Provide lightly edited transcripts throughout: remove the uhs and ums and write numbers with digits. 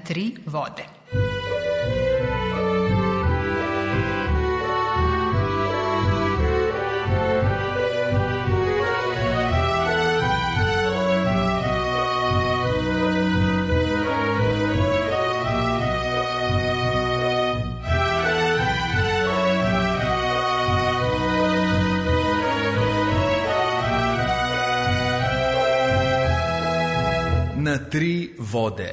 tri vode. Na tri vode.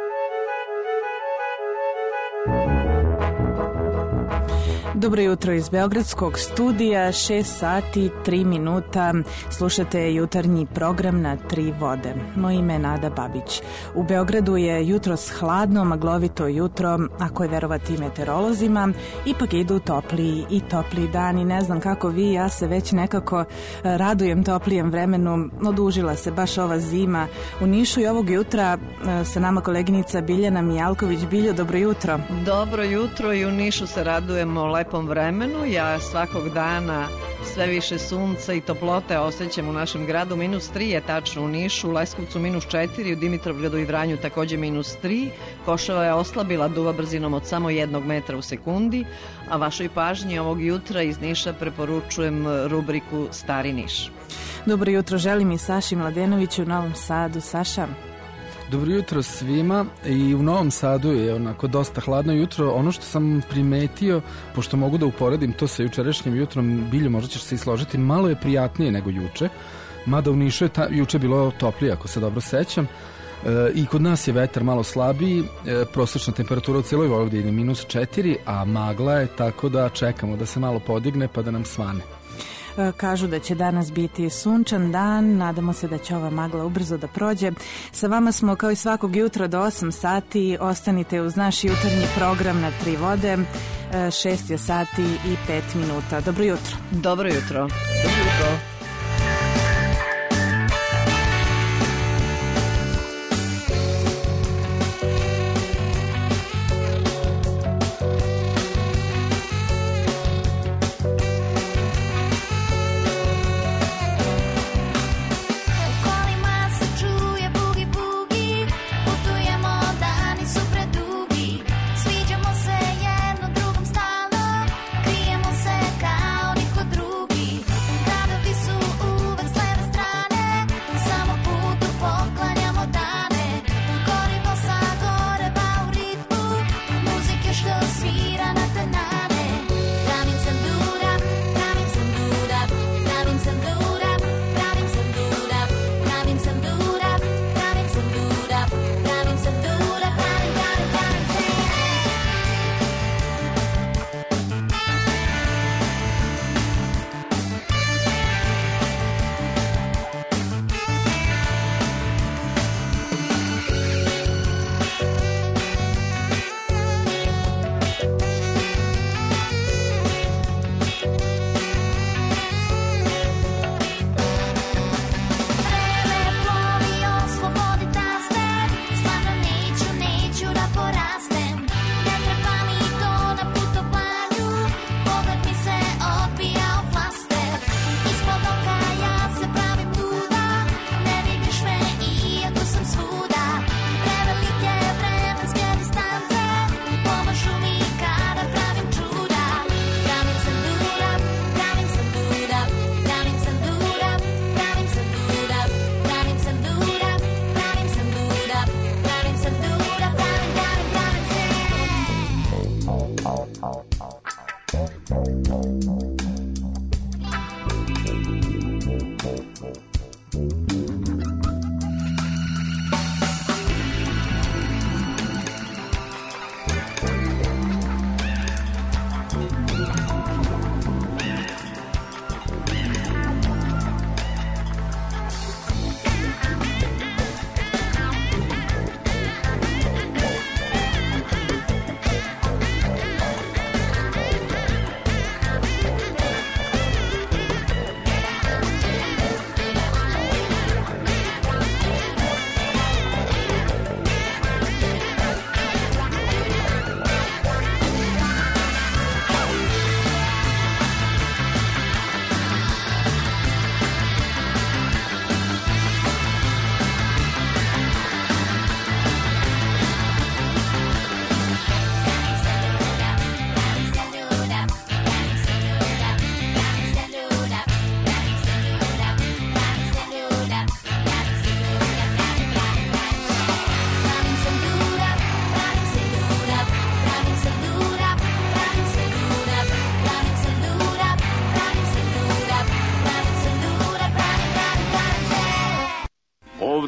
Dobro jutro iz Beogradskog studija, 6 sati, 3 minuta. Slušate jutarnji program Na tri vode. Moje ime je Nada Babić. U Beogradu je jutros hladno, maglovito jutro, ako je verovati meteorolozima. Ipak idu topliji dani. Ne znam kako vi, ja se već nekako radujem toplijem vremenu. Odužila se baš ova zima u Nišu i ovog jutra sa nama koleginica Biljana Mijalković. Biljo, dobro jutro. Dobro jutro, i u Nišu se radujemo lepom vremenu. Ja svakog dana sve više sunca i toplote osjećam u našem gradu. -3 je tačno u Nišu, u Leskovcu -4, u Dimitrovgradu i Vranju takođe -3. Košava je oslabila, duva brzinom od samo 1 metra u sekundi, a vašoj pažnji ovog jutra iz Niša preporučujem rubriku Stari Niš. Dobro jutro želim i Saši Mladenoviću u Novom Sadu. Saša. Dobro jutro svima. I u Novom Sadu je onako dosta hladno jutro. Ono što sam primetio, pošto mogu da uporedim to sa jučerašnjim jutrom, Biljo, možda ćeš se i složiti, malo je prijatnije nego juče, mada u Nišu je juče bilo toplije, ako se dobro sećam. I kod nas je vetar malo slabiji, prosječna temperatura u cijeloj Vojvodini je -4, a magla je, tako da čekamo da se malo podigne pa da nam svane. Kažu da će danas biti sunčan dan, nadamo se da će ova magla ubrzo da prođe. Sa vama smo kao i svakog jutra do 8 sati, ostanite uz naš jutarnji program Na tri vode, 6 je sati i 5 minuta. Dobro jutro. Dobro jutro. Dobro jutro.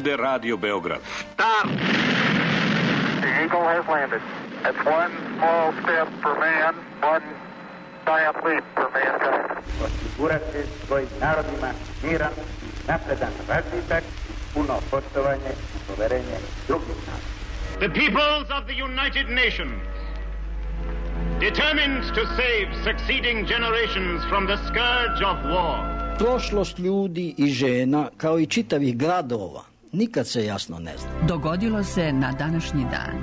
ovde Radio Beograd. Start! The Eagle has landed. That's one small step for man, one giant leap for mankind. Osigurati svojim narodima miran, napredan razvitak, puno poštovanje i poverenje drugih naroda. The peoples of the United Nations, determined to save succeeding generations from the scourge of war. Prošlost ljudi i žena, kao i čitavih gradova, nikad se jasno ne zna. Dogodilo se na današnji dan.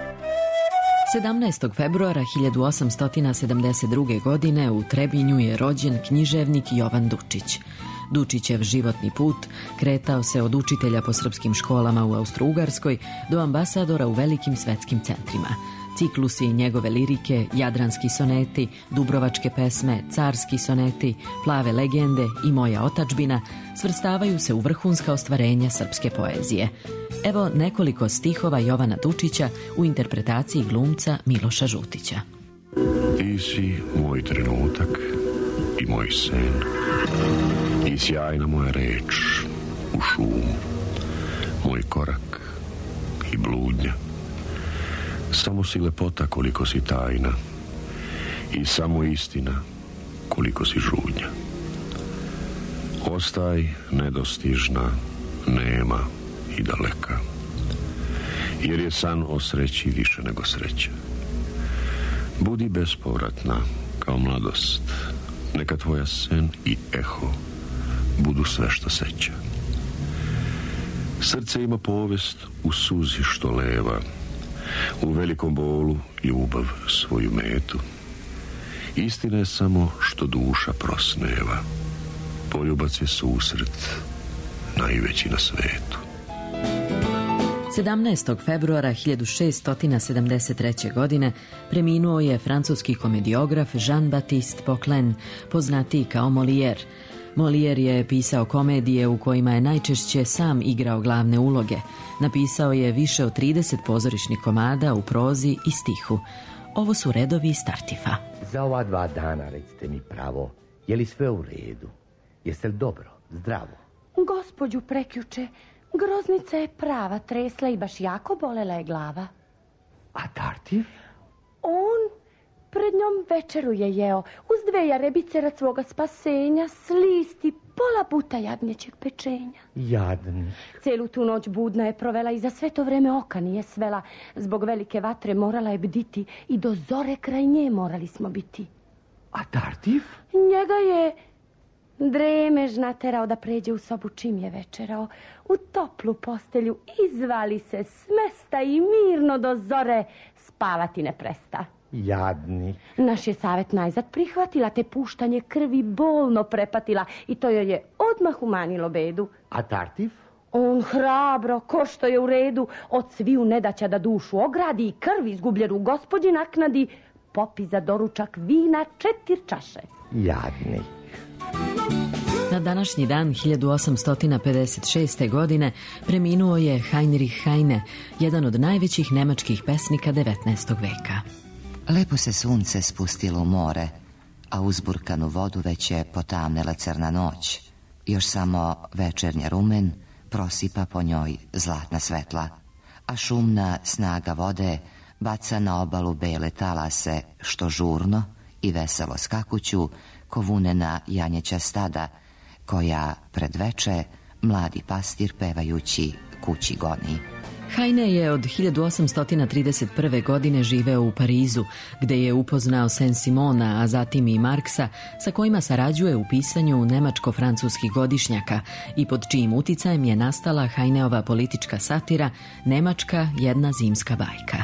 17. februara 1872. godine u Trebinju je rođen književnik Jovan Dučić. Dučićev životni put kretao se od učitelja po srpskim školama u Austro-Ugarskoj do ambasadora u velikim svetskim centrima. Ciklusi njegove lirike, jadranski soneti, dubrovačke pesme, carski soneti, plave legende i moja otadžbina svrstavaju se u vrhunska ostvarenja srpske poezije. Evo nekoliko stihova Jovana Dučića u interpretaciji glumca Miloša Žutića. Ti si moj trenutak i moj sen i sjajna moja reč u šumu, moj korak i bludnja. Samo si lepota koliko si tajna i samo istina koliko si žudnja. Ostaj nedostižna, nema i daleka, jer je san o sreći više nego sreća. Budi bespovratna kao mladost, neka tvoja sen i eho budu sve što seća. Srce ima povest u suzi što leva, u velikom bolu ljubav svoju metu. Istina je samo što duša prosneva, poljubac je susret najveći na svetu. 17. februara 1673. godine preminuo je francuski komediograf Jean-Baptiste Poquelin, poznatiji kao Molière. Molière je pisao komedije u kojima je najčešće sam igrao glavne uloge. Napisao je više od 30 pozorišnih komada u prozi i stihu. Ovo su redovi iz Tartifa. Za ova 2 dana recite mi pravo, je li sve u redu? Jeste li dobro, zdravo? Gospođu prekjuče, groznica je prava tresla i baš jako bolela je glava. A Tartif? On pred njom večeru je jeo, uz 2 jarebice rad svoga spasenja, slisti, pola buta jagnjećeg pečenja. Jadni. Celu tu noć budna je provela i za sve to vreme oka nije svela. Zbog velike vatre morala je bditi i do zore kraj nje morali smo biti. A Tartif? Njega je dremež naterao da pređe u sobu čim je večerao. U toplu postelju izvali se s mesta i mirno do zore spavati ne presta. Jadni. Naš je savjet najzad prihvatila, te puštanje krvi bolno prepatila i to joj je odmah umanjilo bedu. A Tartif? On hrabro, ko što je u redu, od sviju nedaća da dušu ogradi i krvi izgubljenu gospođi naknadi, popi za doručak vina 4 čaše. Jadni. Na današnji dan 1856. godine preminuo je Heinrich Heine, jedan od najvećih nemačkih pesnika 19. veka. Lepo se sunce spustilo u more, a uzburkanu vodu već je potamnela crna noć. Još samo večernja rumen prosipa po njoj zlatna svetla, a šumna snaga vode baca na obalu bele talase, što žurno i veselo skakuću ko vunena janjeća stada, koja pred veče mladi pastir pevajući kući goni. Heine je od 1831. godine živeo u Parizu, gde je upoznao Saint-Simona, a zatim i Marksa, sa kojima sarađuje u pisanju nemačko-francuskih godišnjaka i pod čijim uticajem je nastala Heineova politička satira Nemačka jedna zimska bajka.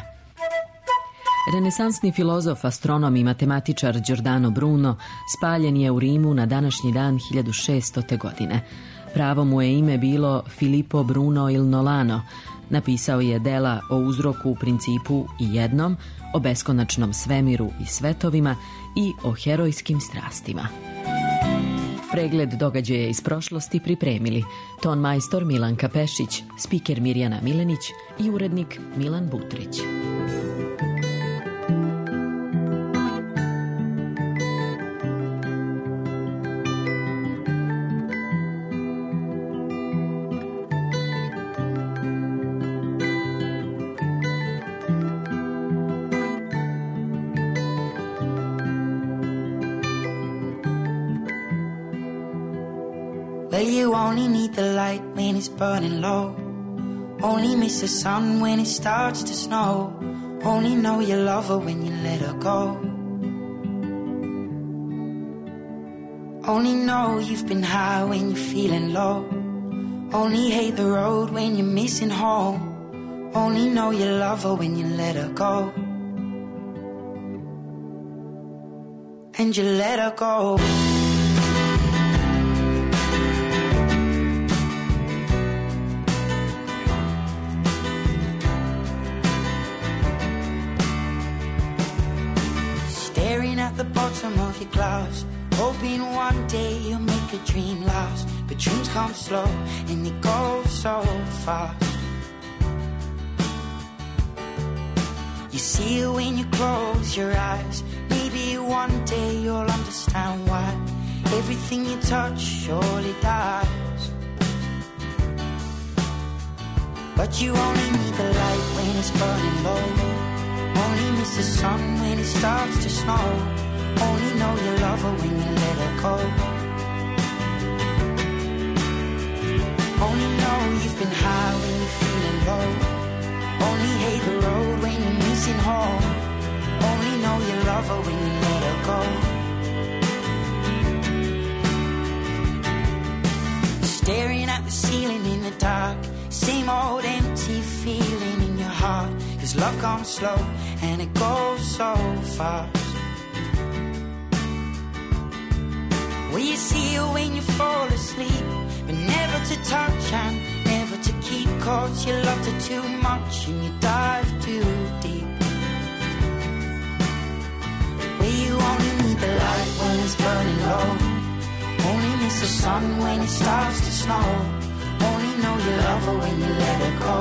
Renesansni filozof, astronom i matematičar Giordano Bruno spaljen je u Rimu na današnji dan 1600. godine. Pravo mu je ime bilo Filippo Bruno il Nolano. Napisao je dela o uzroku, principu i jednom, o beskonačnom svemiru i svetovima i o herojskim strastima. Pregled događaja iz prošlosti pripremili ton majstor Milanka Pešić, spiker Mirjana Milenić i urednik Milan Butrić. Well, you only need the light when it's burning low. Only miss the sun when it starts to snow. Only know you love her when you let her go. Only know you've been high when you're feeling low. Only hate the road when you're missing home. Only know you love her when you let her go. And you let her go. Staring at the bottom of your glass, hoping one day you'll make a dream last. But dreams come slow and they go so fast. You see it when you close your eyes. Maybe one day you'll understand why everything you touch surely dies. But you only need the light when it's burning low. Only miss the sun when it starts to snow. Only know you love her when you let her go. Only know you've been high when you're feeling low. Only hate the road when you're missing home. Only know you love her when you let her go. Staring at the ceiling in the dark, same old empty feeling in your heart. 'Cause love comes slow and it goes so fast. Well, you see it when you fall asleep, but never to touch and never to keep. 'Cause you loved her too much and you dive too deep. Well, you only need the light when it's burning low. Only miss the sun when it starts to snow. Only know you love her when you let her go.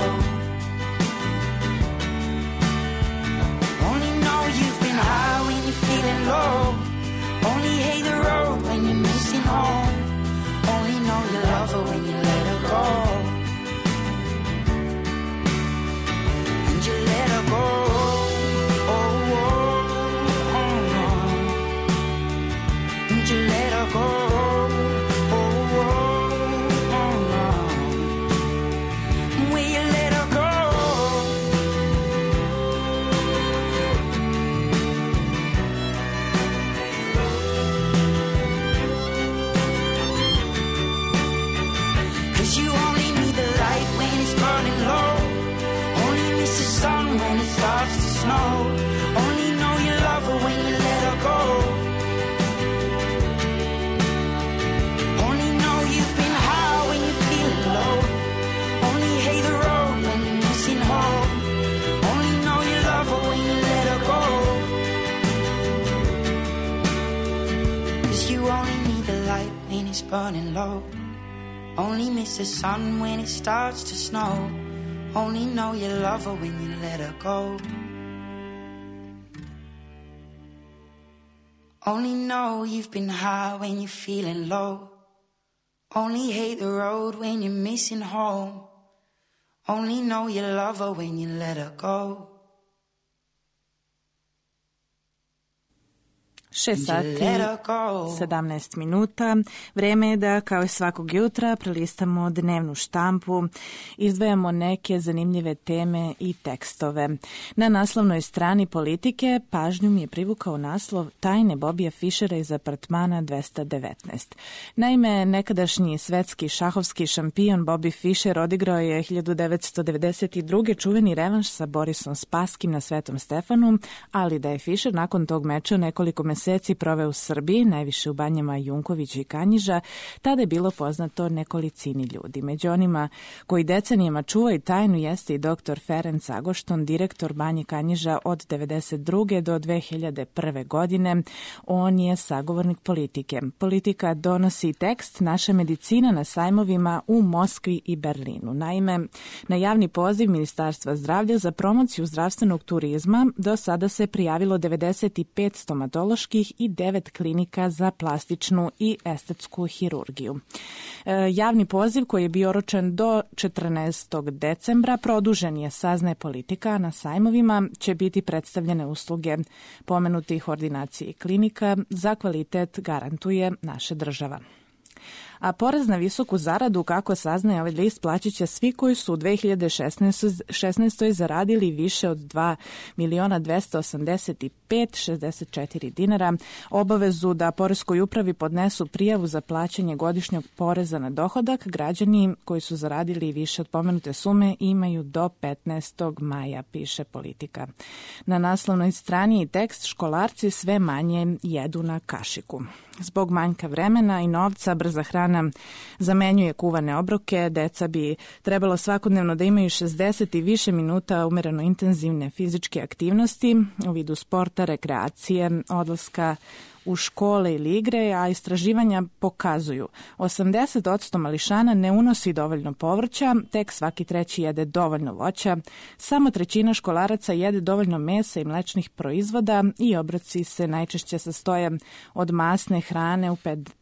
Only know you've been high when you're feeling low. Only hate the road when you're missing home. Only know you love her when you let her go. And you let her go. Oh, oh, oh, oh. And you let her go. Oh, oh, oh, oh. Will you let her go? You only need the light when it's burning low. Only miss the sun when it starts to snow. Only know you love her when you let her go. Only know you've been high when you're feeling low. Only hate the road when you're missing home. Only know you love her when you let her go. 'Cause you only need the light when it's burning low. Only miss the sun when it starts to snow. Only know you love her when you let her go. Only know you've been high when you're feeling low. Only hate the road when you're missing home. Only know you love her when you let her go. 6 sati 17 minuta. Vreme je da, kao i svakog jutra, prelistamo dnevnu štampu, izdvajamo neke zanimljive teme i tekstove. Na naslovnoj strani Politike pažnju mi je privukao naslov Tajne Bobija Fišera iz apartmana 219. Naime, nekadašnji svetski šahovski šampion Bobby Fischer odigrao je 1992. čuveni revanš sa Borisom Spaskim na Svetom Stefanu, ali da je Fischer nakon tog meča nekoliko meseci proveo u Srbiji, najviše u banjama Junkovića i Kanjiža, tada je bilo poznato nekolicini ljudi. Među onima koji decenijama čuvaju tajnu jeste i dr. Ferenc Agošton, direktor banje Kanjiža od 1992. do 2001. godine. On je sagovornik Politike. Politika donosi tekst Naša medicina na sajmovima u Moskvi i Berlinu. Naime, na javni poziv Ministarstva zdravlja za promociju zdravstvenog turizma do sada se prijavilo 95 stomatoloških i 9 klinika za plastičnu i estetsku hirurgiju. Javni poziv koji je bio oročen do 14. decembra produžen je, saznaje Politika. Na sajmovima će biti predstavljene usluge pomenutih ordinacija i klinika. Za kvalitet garantuje naša država. A porez na visoku zaradu, kako saznaje ovaj list, plaćat će svi koji su u 2016. zaradili više od 2.285.064 dinara. Obavezu da poreskoj upravi podnesu prijavu za plaćanje godišnjeg poreza na dohodak građani koji su zaradili više od pomenute sume imaju do 15. maja, piše Politika. Na naslovnoj strani i tekst: školarci sve manje jedu na kašiku. Zbog manjka vremena i novca, brza hrana zamenjuje kuvane obroke. Deca bi trebalo svakodnevno da imaju 60 i više minuta umereno intenzivne fizičke aktivnosti u vidu sporta, rekreacije, odlaska u škole ili igre, a istraživanja pokazuju 80% mališana ne unosi dovoljno povrća, tek svaki treći jede dovoljno voća, samo 1/3 školaraca jede dovoljno mesa i mlečnih proizvoda i obroci se najčešće sastoje od masne hrane u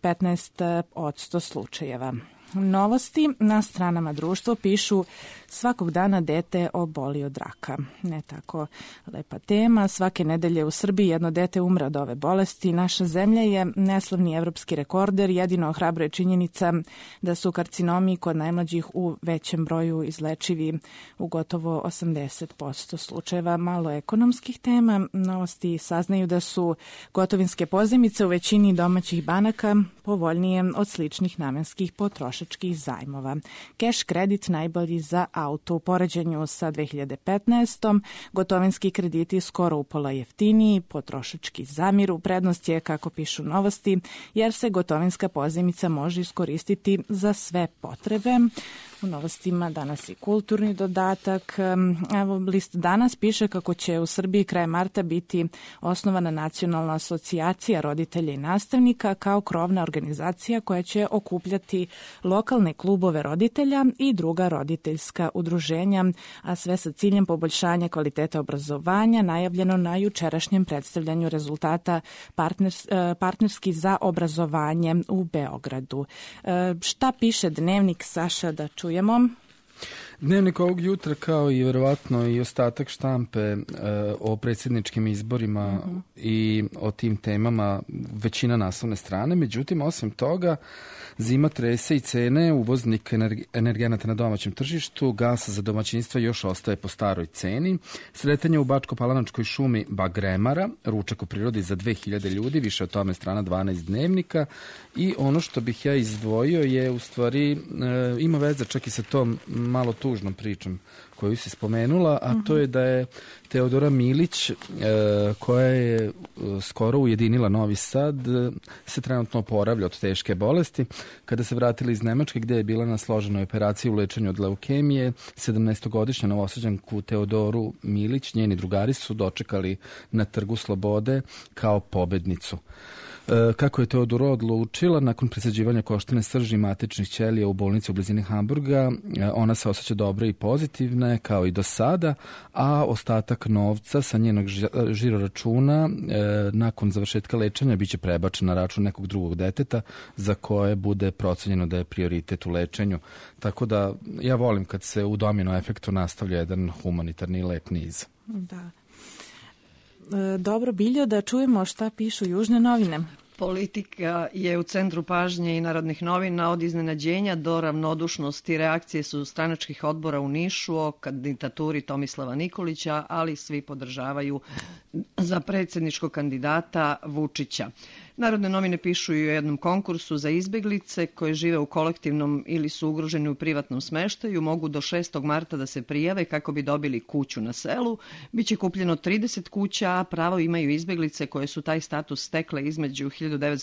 15% slučajeva. Novosti na stranama društva pišu: svakog dana dete oboli od raka. Ne tako lepa tema. Svake nedelje u Srbiji jedno dete umre od ove bolesti. Naša zemlja je neslavni evropski rekorder. Jedino ohrabruje činjenica da su karcinomi kod najmlađih u većem broju izlečivi u gotovo 80% slučajeva. Malo ekonomskih tema. Novosti saznaju da su gotovinske pozajmice u većini domaćih banaka povoljnije od sličnih namenskih potrošačkih zajmova. Keš kredit najbolji za auto. U poređenju sa 2015. gotovinski krediti skoro upola jeftiniji, potrošački zamiru. Prednost je, kako pišu Novosti, jer se gotovinska pozajmica može iskoristiti za sve potrebe. U Novostima danas i kulturni dodatak. Evo, list Danas piše kako će u Srbiji krajem marta biti osnovana Nacionalna asocijacija roditelja i nastavnika kao krovna organizacija koja će okupljati lokalne klubove roditelja i druga roditeljska udruženja, a sve sa ciljem poboljšanja kvaliteta obrazovanja, najavljeno na jučerašnjem predstavljanju rezultata partnerski za obrazovanje u Beogradu. Šta piše Dnevnik, Saša, da čujemo? Dnevnik ovog jutra, kao i verovatno i ostatak štampe o predsjedničkim izborima i o tim temama, većina naslovne strane. Međutim, osim toga, zima trese i cene, uvoznik energenata na domaćem tržištu, gas za domaćinstva još ostaje po staroj ceni, sretanje u Bačko-Palanačkoj šumi bagremara, ručak u prirodi za 2000 ljudi, više od tome strana 12 Dnevnika. I ono što bih ja izdvojio je, u stvari, ima veze čak i sa tom malo tužnom pričom koju si spomenula, a to je da je Teodora Milić, koja je skoro ujedinila Novi Sad, se trenutno oporavlja od teške bolesti. Kada se vratila iz Nemačke, gde je bila na složenoj operaciji u lečenju od leukemije, 17-godišnja Novosađanku Teodoru Milić, njeni drugari su dočekali na Trgu Slobode kao pobednicu. Kako je Teodora odlučila, nakon presađivanja koštane srži matičnih ćelija u bolnici u blizini Hamburga, ona se osjeća dobro i pozitivna kao i do sada, a ostatak novca sa njenog žiroračuna nakon završetka lečenja biće prebačen na račun nekog drugog deteta za koje bude procenjeno da je prioritet u lečenju. Tako da ja volim kad se u domino efektu nastavlja jedan humanitarni lep niz. Da. Dobro, Biljo, da čujemo šta pišu južne novine. Politika je u centru pažnje i Narodnih novina. Od iznenađenja do ravnodušnosti reakcije su stranačkih odbora u Nišu o kandidaturi Tomislava Nikolića, ali svi podržavaju za predsjedničkog kandidata Vučića. Narodne novine pišu i o jednom konkursu za izbeglice koje žive u kolektivnom ili su ugroženi u privatnom smeštaju. Mogu do 6. marta da se prijave kako bi dobili kuću na selu. Biće kupljeno 30 kuća, a pravo imaju izbeglice koje su taj status stekle između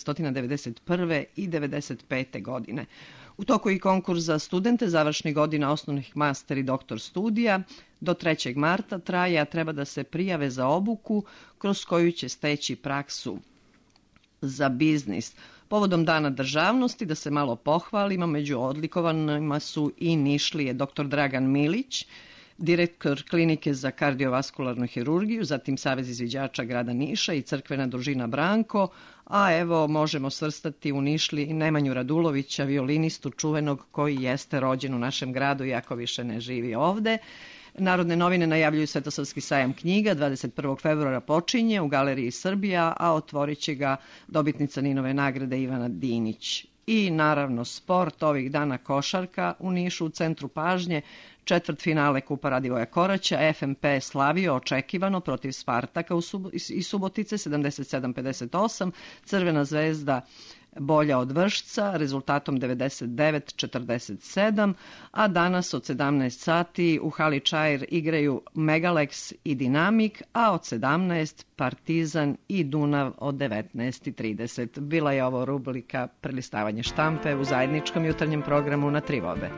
1991. i 1995. godine. U toku i konkurs za studente završnih godina osnovnih master i doktor studija. Do 3. marta traje, a treba da se prijave za obuku kroz koju će steći praksu za biznis. Povodom Dana državnosti, da se malo pohvalimo, među odlikovanima su i Nišlije dr. Dragan Milić, direktor klinike za kardiovaskularnu hirurgiju, zatim Savez izviđača grada Niša i crkvena družina Branko, a evo možemo svrstati u Nišli i Nemanju Radulovića, violinistu čuvenog koji jeste rođen u našem gradu, iako više ne živi ovde. Narodne novine najavljuju Svetosavski sajam knjiga, 21. februara počinje u Galeriji Srbija, a otvorit će ga dobitnica Ninove nagrade Ivana Dinić. I naravno sport, ovih dana košarka u Nišu u centru pažnje, četvrtfinale Kupa Radivoja Koraća, FNP slavio očekivano protiv Spartaka iz Subotice 77-58, Crvena zvezda bolja od Vršca rezultatom 99-47, a danas od 17 sati u hali Čair igraju Megalex i Dinamik, a od 17 Partizan i Dunav od 19:30. Bila je ovo rubrika Prelistavanje štampe u zajedničkom jutarnjem programu na Tri vode.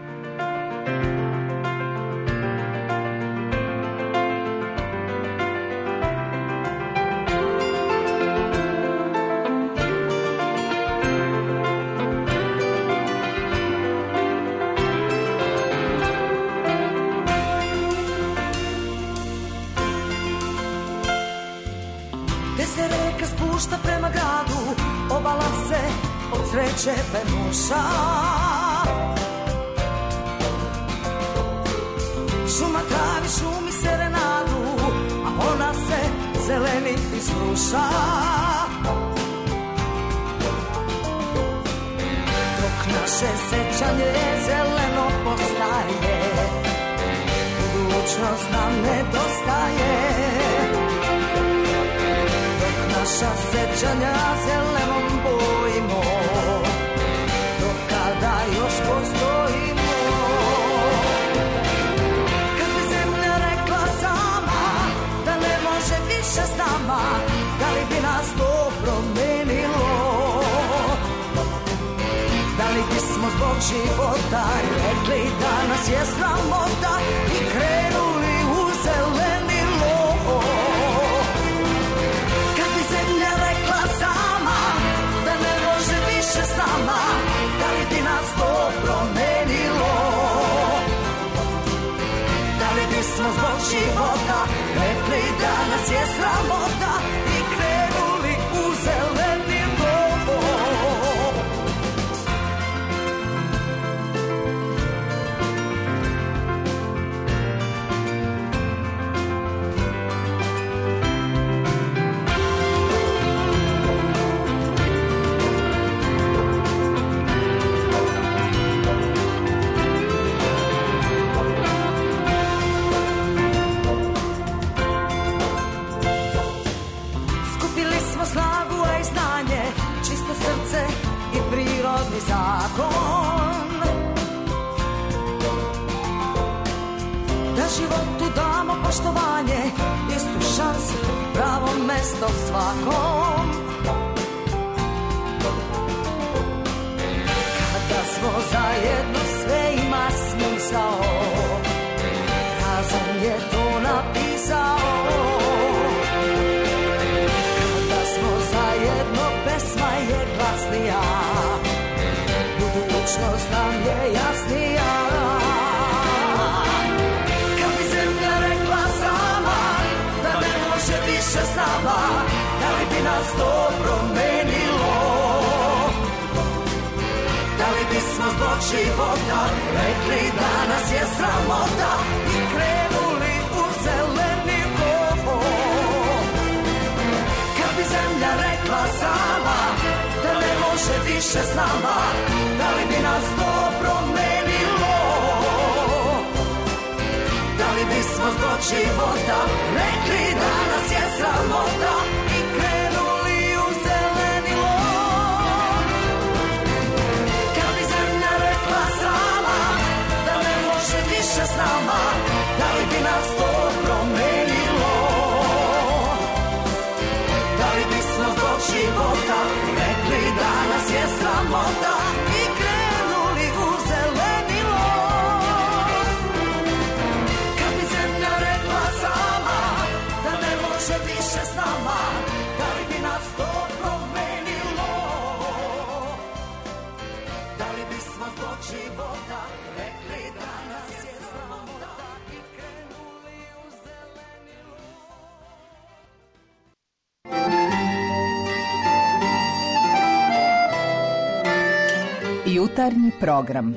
Spušta prema gradu, obala se od sreće penuša. Šuma travi, šumi serenadu, a ona se zeleni isluša. Dok naše sećanje zeleno postaje, budućnost nam nedostaje. Naša sećanja zelenom bojimo, do kada još postojimo. Kad bi zemlja rekla sama da ne može više s nama, da li bi nas to promenilo? Da li bismo zbog života rekli da nas je sramota i krenuli u zelenilo? Zemlja rekla sama da ne može više s nama, da li bi nas to promenilo? Da li bismo zbog života rekli da nas je sramota i krenuli u zelenilo? Zakon da životu damo poštovanje, istu šansu, pravo mesto svakom. Kada smo zajedno sve ima smisao, Razum je to napisao. Kada smo zajedno, pesma je glasnija, budućnost nam je jasnija. Kad bi zemlja rekla sama da ne može više s nama, da li bi nas to promenilo? Da li bismo zbog života rekli da nas je sramota i krenuli u zelenilo? Kad bi zemlja rekla sama da ne može više s nama, da li bi nas to promenilo? Da li bismo zbog života rekli da nas je sramota i krenuli u zelenilo? Kad bi zemlja rekla sama da ne može više s nama, da li bi nas to promenilo? Da li bismo zbog života rekli da nas je sramota i krenuli u zelenilo? Kad bi zemlja rekla sama da ne može više s nama, da li bi nas to promenilo? Da li bismo zbog života rekli da nas je sramota i krenuli u zelenilo? Jutarnji program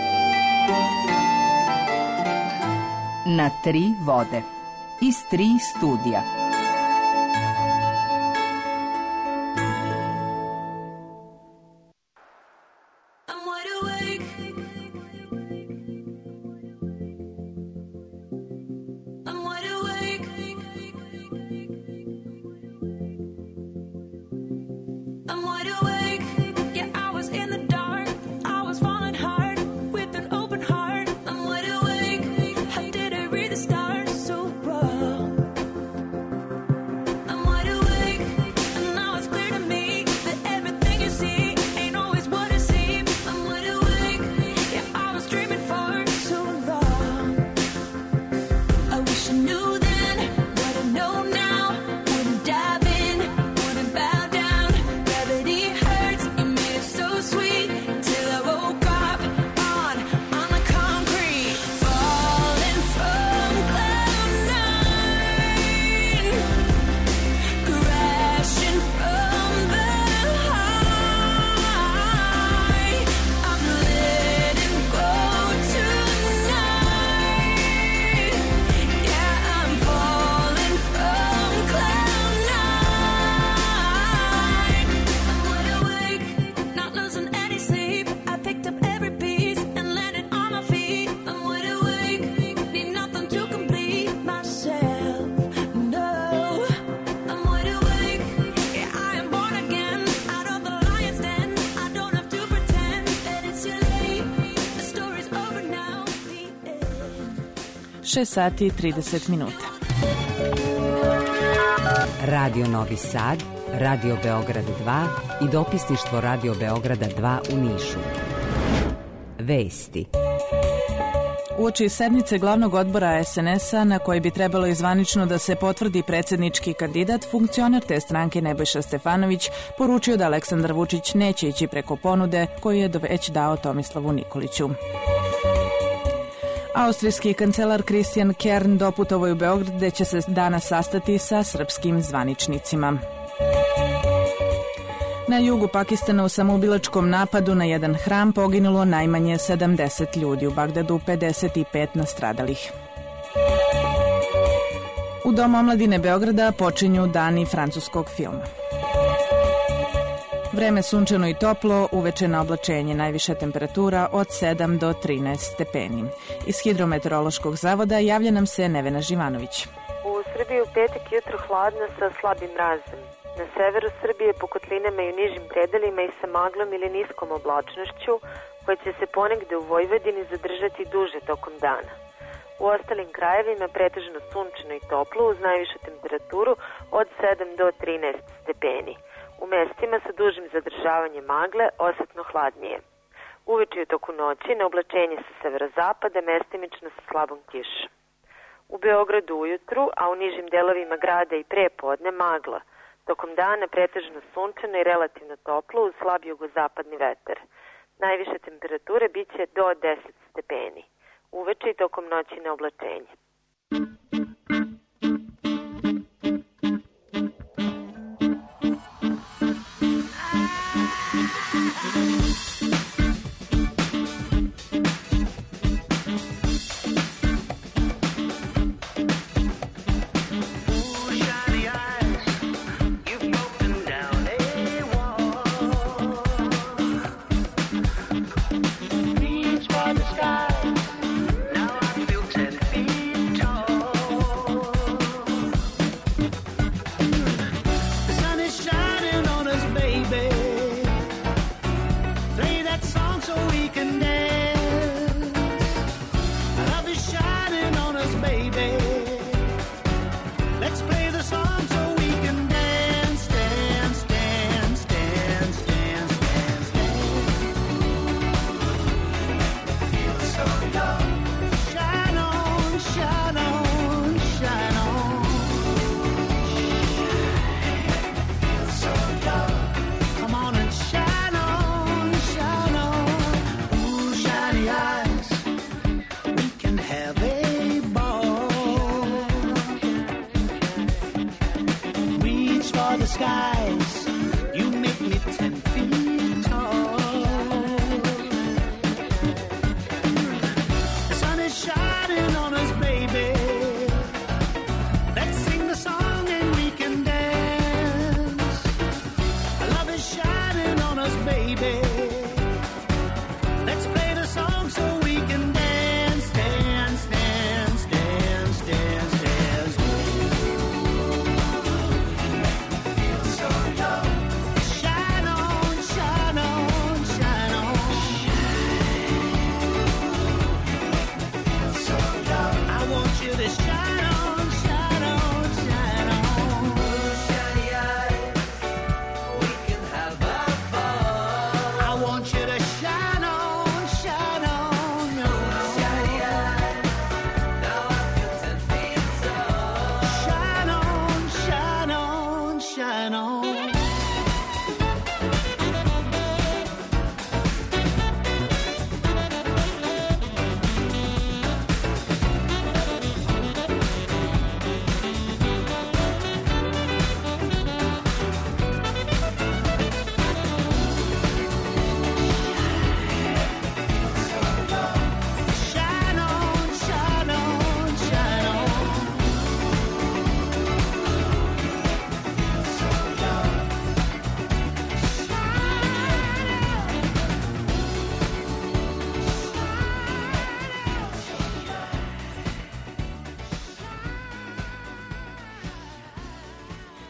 na Tri vode iz 3 studija. 6 sati i 30 minuta. Radio Novi Sad, Radio Beograd 2 i dopisništvo Radio Beograda 2 u Nišu. Vesti. Uoči sednice glavnog odbora SNS-a na kojoj bi trebalo izvanično da se potvrdi predsjednički kandidat, funkcioner te stranke Nebojša Stefanović poručio da Aleksandar Vučić neće ići preko ponude koju je već dao Tomislavu Nikoliću. Austrijski kancelar Christian Kern doputovao je u Beograd gde će se danas sastati sa srpskim zvaničnicima. Na jugu Pakistana u samoubilačkom napadu na jedan hram poginulo najmanje 70 ljudi, u Bagdadu 55 nastradalih. U Domu omladine Beograda počinju dani francuskog filma. Vreme sunčano i toplo, uveče na oblačenje, najviša temperatura od 7 do 13 stepeni. Iz Hidrometeorološkog zavoda javlja nam se Nevena Živanović. U Srbiji u petak jutro hladno sa slabim mrazom. Na severu Srbije po kotlinama i u nižim predelima i sa maglom ili niskom oblačnošću, koja će se ponegde u Vojvodini zadržati duže tokom dana. U ostalim krajevima pretežno sunčano i toplo uz najvišu temperaturu od 7 do 13 stepeni. U mestima sa dužim zadržavanjem magle osetno hladnije. Uveče i u toku noći na oblačenje sa severozapada mestimično sa slabom kišom. U Beogradu ujutru, a u nižim delovima grada i prepodne magla. Tokom dana pretežno sunčano i relativno toplo uz slab jugozapadni vetar. Najviše temperature biće do 10 stepeni. Uveče i tokom noći na oblačenje. Reach for the sky. Now I feel 10 feet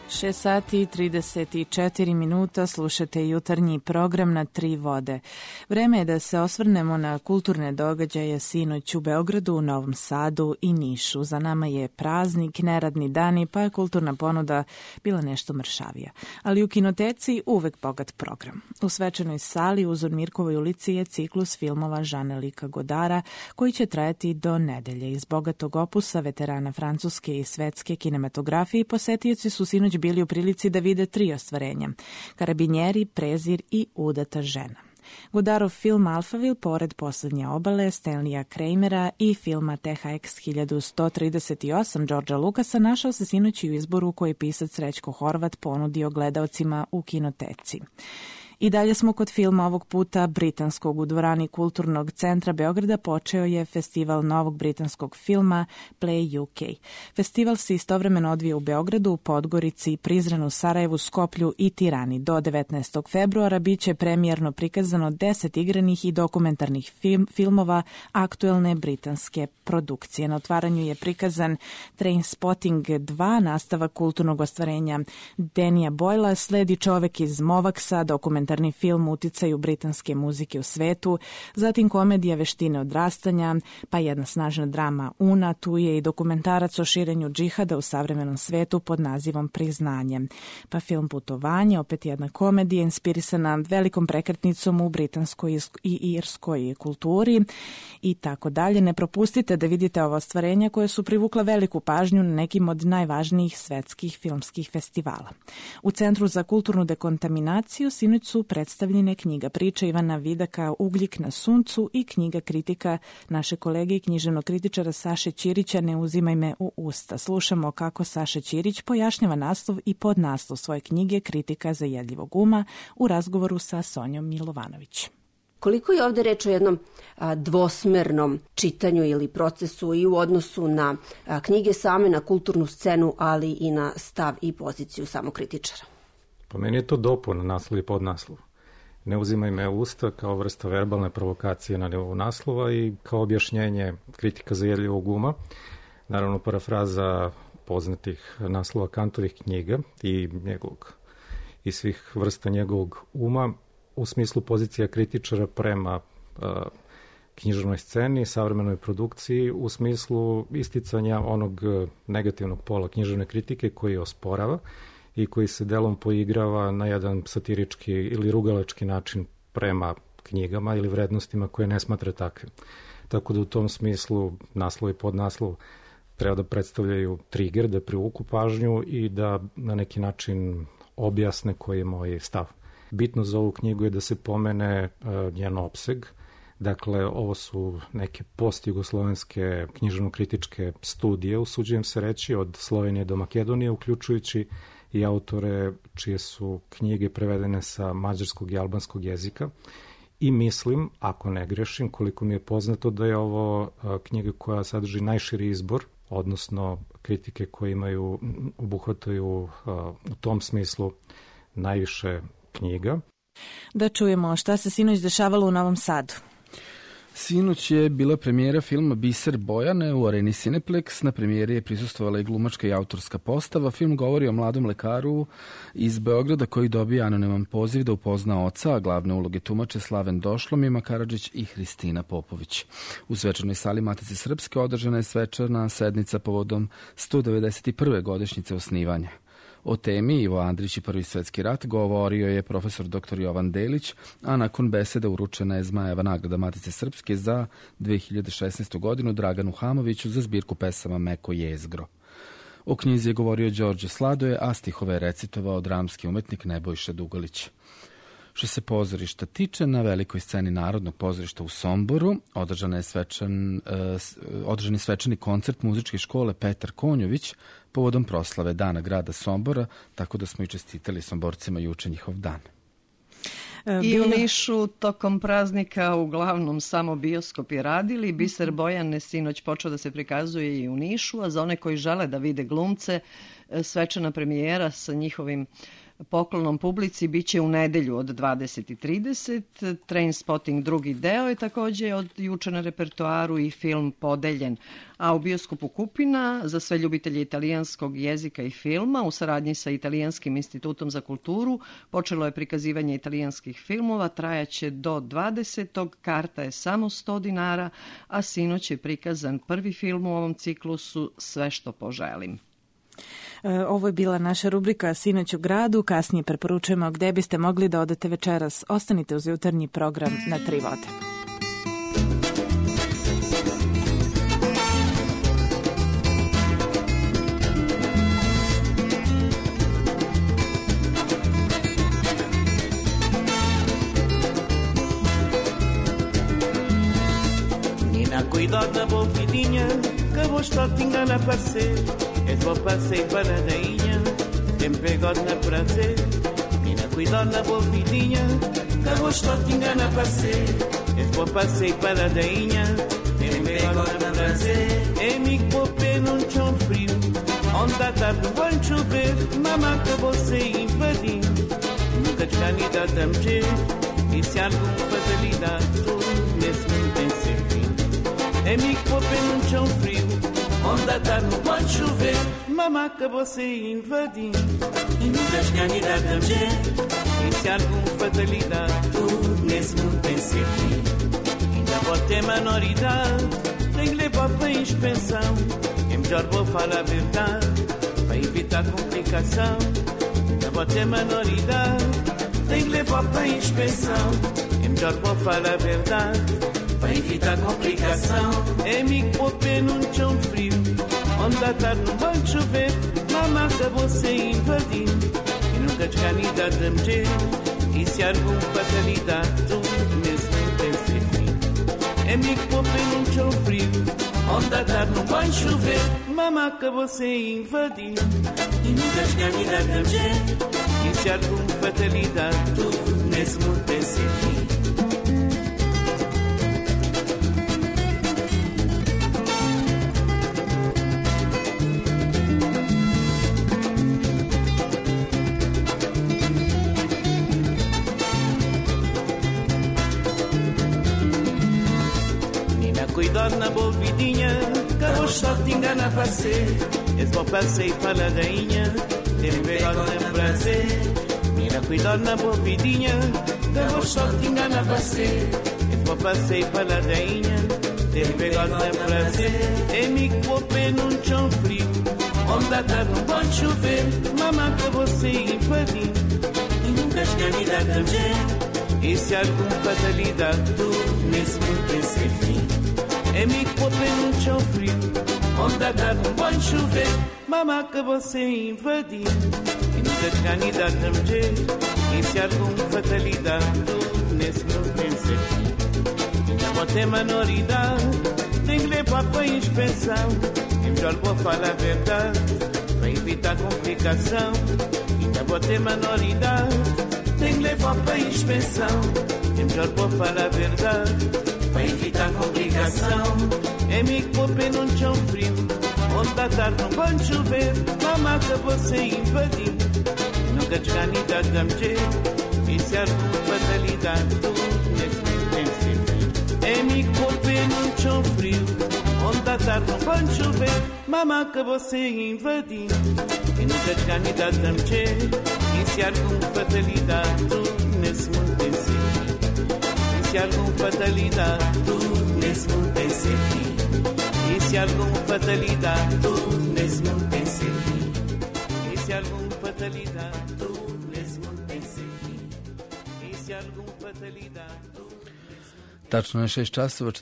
6 sati i 34 minuta, slušate jutarnji program na Tri vode. Vreme je da se osvrnemo na kulturne događaje sinoć u Beogradu, u Novom Sadu i Nišu. Za nama je praznik, neradni dani, pa je kulturna ponuda bila nešto mršavija. Ali u kinoteci uvek bogat program. U svečanoj sali u Zurmirkovoj ulici je ciklus filmova Žana-Lika Godara, koji će trajati do nedelje. Iz bogatog opusa veterana francuske i svetske kinematografije posetioci su sinoć bili u prilici da vide 3 ostvarenja: Karabinjeri, Prezir i Udata žena. Godarov film Alphaville, pored Poslednje obale Stanleya Kramera i filma THX 1138 Georgea Lucasa, našao se sinoć i u izboru koji je pisac Srećko Horvat ponudio gledaocima u kinoteci. I dalje smo kod filma, ovog puta britanskog. U dvorani Kulturnog centra Beograda počeo je festival novog britanskog filma Play UK. Festival se istovremeno odvija u Beogradu, u Podgorici, Prizrenu, Sarajevu, Skoplju i Tirani. Do 19. februara biće premijerno prikazano 10 igranih i dokumentarnih filmova aktuelne britanske produkcije. Na otvaranju je prikazan Trainspotting 2, nastavak kulturnog ostvarenja Denija Boyla, sledi Čovek iz Movaksa, dokumentarni film uticaju britanske muzike u svetu, zatim komedija Veštine odrastanja, pa jedna snažna drama Una, tu je i dokumentarac o širenju džihada u savremenom svetu pod nazivom Priznanje, pa film Putovanje, opet jedna komedija inspirisana velikom prekretnicom u britanskoj i irskoj kulturi i tako dalje. Ne propustite da vidite ova ostvarenja koje su privukla veliku pažnju na nekim od najvažnijih svetskih filmskih festivala. U Centru za kulturnu dekontaminaciju sinoć su predstavljene knjiga priča Ivana Vidaka Ugljik na suncu i knjiga kritika naše kolege i književnog kritičara Saše Ćirića Ne uzimaj me u usta. Slušamo kako Saša Ćirić pojašnjava naslov i podnaslov svoje knjige Kritika zajedljivog uma u razgovoru sa Sonjom Milovanović. Koliko je ovdje reč o jednom dvosmernom čitanju ili procesu i u odnosu na knjige same, na kulturnu scenu, ali i na stav i poziciju samog kritičara? Po meni je to dopun naslov i podnaslov. Ne uzimaj me u usta kao vrsta verbalne provokacije na nivou naslova i kao objašnjenje kritika zajedljivog uma. Naravno, parafraza poznatih naslova Kantovih knjiga i svih vrsta njegovog uma u smislu pozicija kritičara prema književnoj sceni, savremenoj produkciji, u smislu isticanja onog negativnog pola književne kritike koji osporava i koji se delom poigrava na jedan satirički ili rugalački način prema knjigama ili vrednostima koje ne smatra takvim. Tako da u tom smislu naslov i podnaslov treba da predstavljaju trigger, da privuku pažnju i da na neki način objasne koji je moj stav. Bitno za ovu knjigu je da se pomene njen opseg. Dakle, ovo su neke post-jugoslovenske književno-kritičke studije, usuđujem se reći, od Slovenije do Makedonije, uključujući i autore čije su knjige prevedene sa mađarskog i albanskog jezika. I mislim, ako ne grešim, koliko mi je poznato, da je ovo knjiga koja sadrži najširi izbor, odnosno kritike koje obuhvataju u tom smislu najviše knjiga. Da čujemo šta se sinoć dešavalo u Novom Sadu. Sinoć je bila premijera filma Biser Bojane u areni Cineplex. Na premijeri je prisustvovala i glumačka i autorska postava. Film govori o mladom lekaru iz Beograda koji dobija anoniman poziv da upozna oca, a glavne uloge tumače Slaven Došlo, Mima Karadžić i Hristina Popović. U svečanoj sali Matice Srpske održana je svečana sednica povodom 191. godišnjice osnivanja. O temi Ivo Andrić i Prvi svetski rat govorio je profesor dr. Jovan Delić, a nakon besede uručena je Zmajeva nagrada Matice Srpske za 2016. godinu Draganu Hamoviću za zbirku pesama Meko jezgro. O knjizi je govorio Đorđe Sladoje, a stihove je recitovao dramski umetnik Nebojša Dugalić. Što se pozorišta tiče, na velikoj sceni Narodnog pozorišta u Somboru održan je svečani koncert muzičke škole Petar Konjović povodom proslave Dana grada Sombora, tako da smo i čestitali Somborcima juče njihov dan. I u Nišu tokom praznika uglavnom samo bioskopi radili. Biser Bojane sinoć počeo da se prikazuje i u Nišu, a za one koji žele da vide glumce, svečana premijera sa njihovim poklonom publici biće u nedelju od 20:30. Trainspotting drugi deo je također od juče na repertoaru i film Podeljen. A u bioskopu Kupina za sve ljubitelje italijanskog jezika i filma u saradnji sa Italijanskim institutom za kulturu počelo je prikazivanje italijanskih filmova, trajaće do 20. Karta je samo 100 dinara, a sinoć je prikazan prvi film u ovom ciklusu Sve što poželim. Ovo je bila naša rubrika Sinoć u gradu. Kasnije preporučujemo gde biste mogli da odete večeras. Ostanite uz jutarnji program na Tri vode. Cuidado boa filhinha, que vos só te engana parecer. És bom passeio para a rainha, tem pegado na prazer. Mina, cuidado na boa filhinha, que vos só te engana parecer. És bom passeio para a rainha, tem pegado na prazer. É amigo para o pé num chão frio, onde à tarde vai chover. Mamá que você invadir, nunca descanidade a mexer. E se há alguma fatalidade, tudo nesse mundo tem ser fim. Amigo para o pé num chão frio, onde à tarde não pode chover. Mamá acabou se invadir e nunca descanidade a mexer. E se há alguma fatalidade, tudo nesse mundo tem ser fim. Ainda pode ter menoridade, tem que levar para a inspeção. É melhor vou falar a verdade, para evitar complicação. Ainda pode ter menoridade, tem que levar para a inspeção. É melhor vou falar a verdade, para evitar complicação. É amigo para o pé num chão frio, onde à tarde não vai chover. Mamá acabou se invadir e nunca descanidade a mexer. E se há alguma fatalidade, tudo nesse mundo tem ser fim. É amigo para o pé num chão frio, onde à tarde não vai chover. Mamá acabou se invadir e nunca descanidade a mexer. E se há alguma fatalidade, tudo nesse mundo tem ser fim. Cuidado na boa vidinha, que hoje só te engana a passeio. És bom passeio para a rainha, tem pegado em prazer. Mira, cuidado na boa vidinha, que hoje só te engana a passeio. És bom passeio para a rainha, tem pegado em prazer. É amigo para o pé num chão frio, onde à tarde não pode chover. Mamá acabou se invadir e nunca descanidade a mexer. E se há alguma fatalidade, tudo nesse mundo tem ser fim. É amigo para o pé num chão frio, onde à tarde não pode chover. Mamá acabou se invadir e nunca descanidade a mexer. E se há alguma fatalidade, tudo nesse mundo tem ser fim. Ainda pode ter menoridade, tem que levar para a inspeção. É melhor vou falar a verdade, para evitar complicação. Ainda pode ter menoridade, tem que levar para a inspeção. É melhor vou falar a verdade, para evitar complicação. É amigo para o pé num chão frio, onde à tarde não pode chover. Mamá acabou se invadir, nunca descanidade a mexer. E se há alguma fatalidade, tudo nesse mundo tem ser fim. É amigo para o pé num chão frio, onde à tarde não pode chover. Mamá acabou se invadir e nunca descanidade a mexer. E se há alguma fatalidade, tudo nesse mundo tem ser fim. E se há alguma fatalidade, tudo nesse mundo tem ser fim. E se há alguma fatalidade, tudo nesse mundo tem ser fim. E se há alguma fatalidade, tudo nesse mundo tem ser fim. E se há alguma fatalidade, tudo. Tačno je 6 časova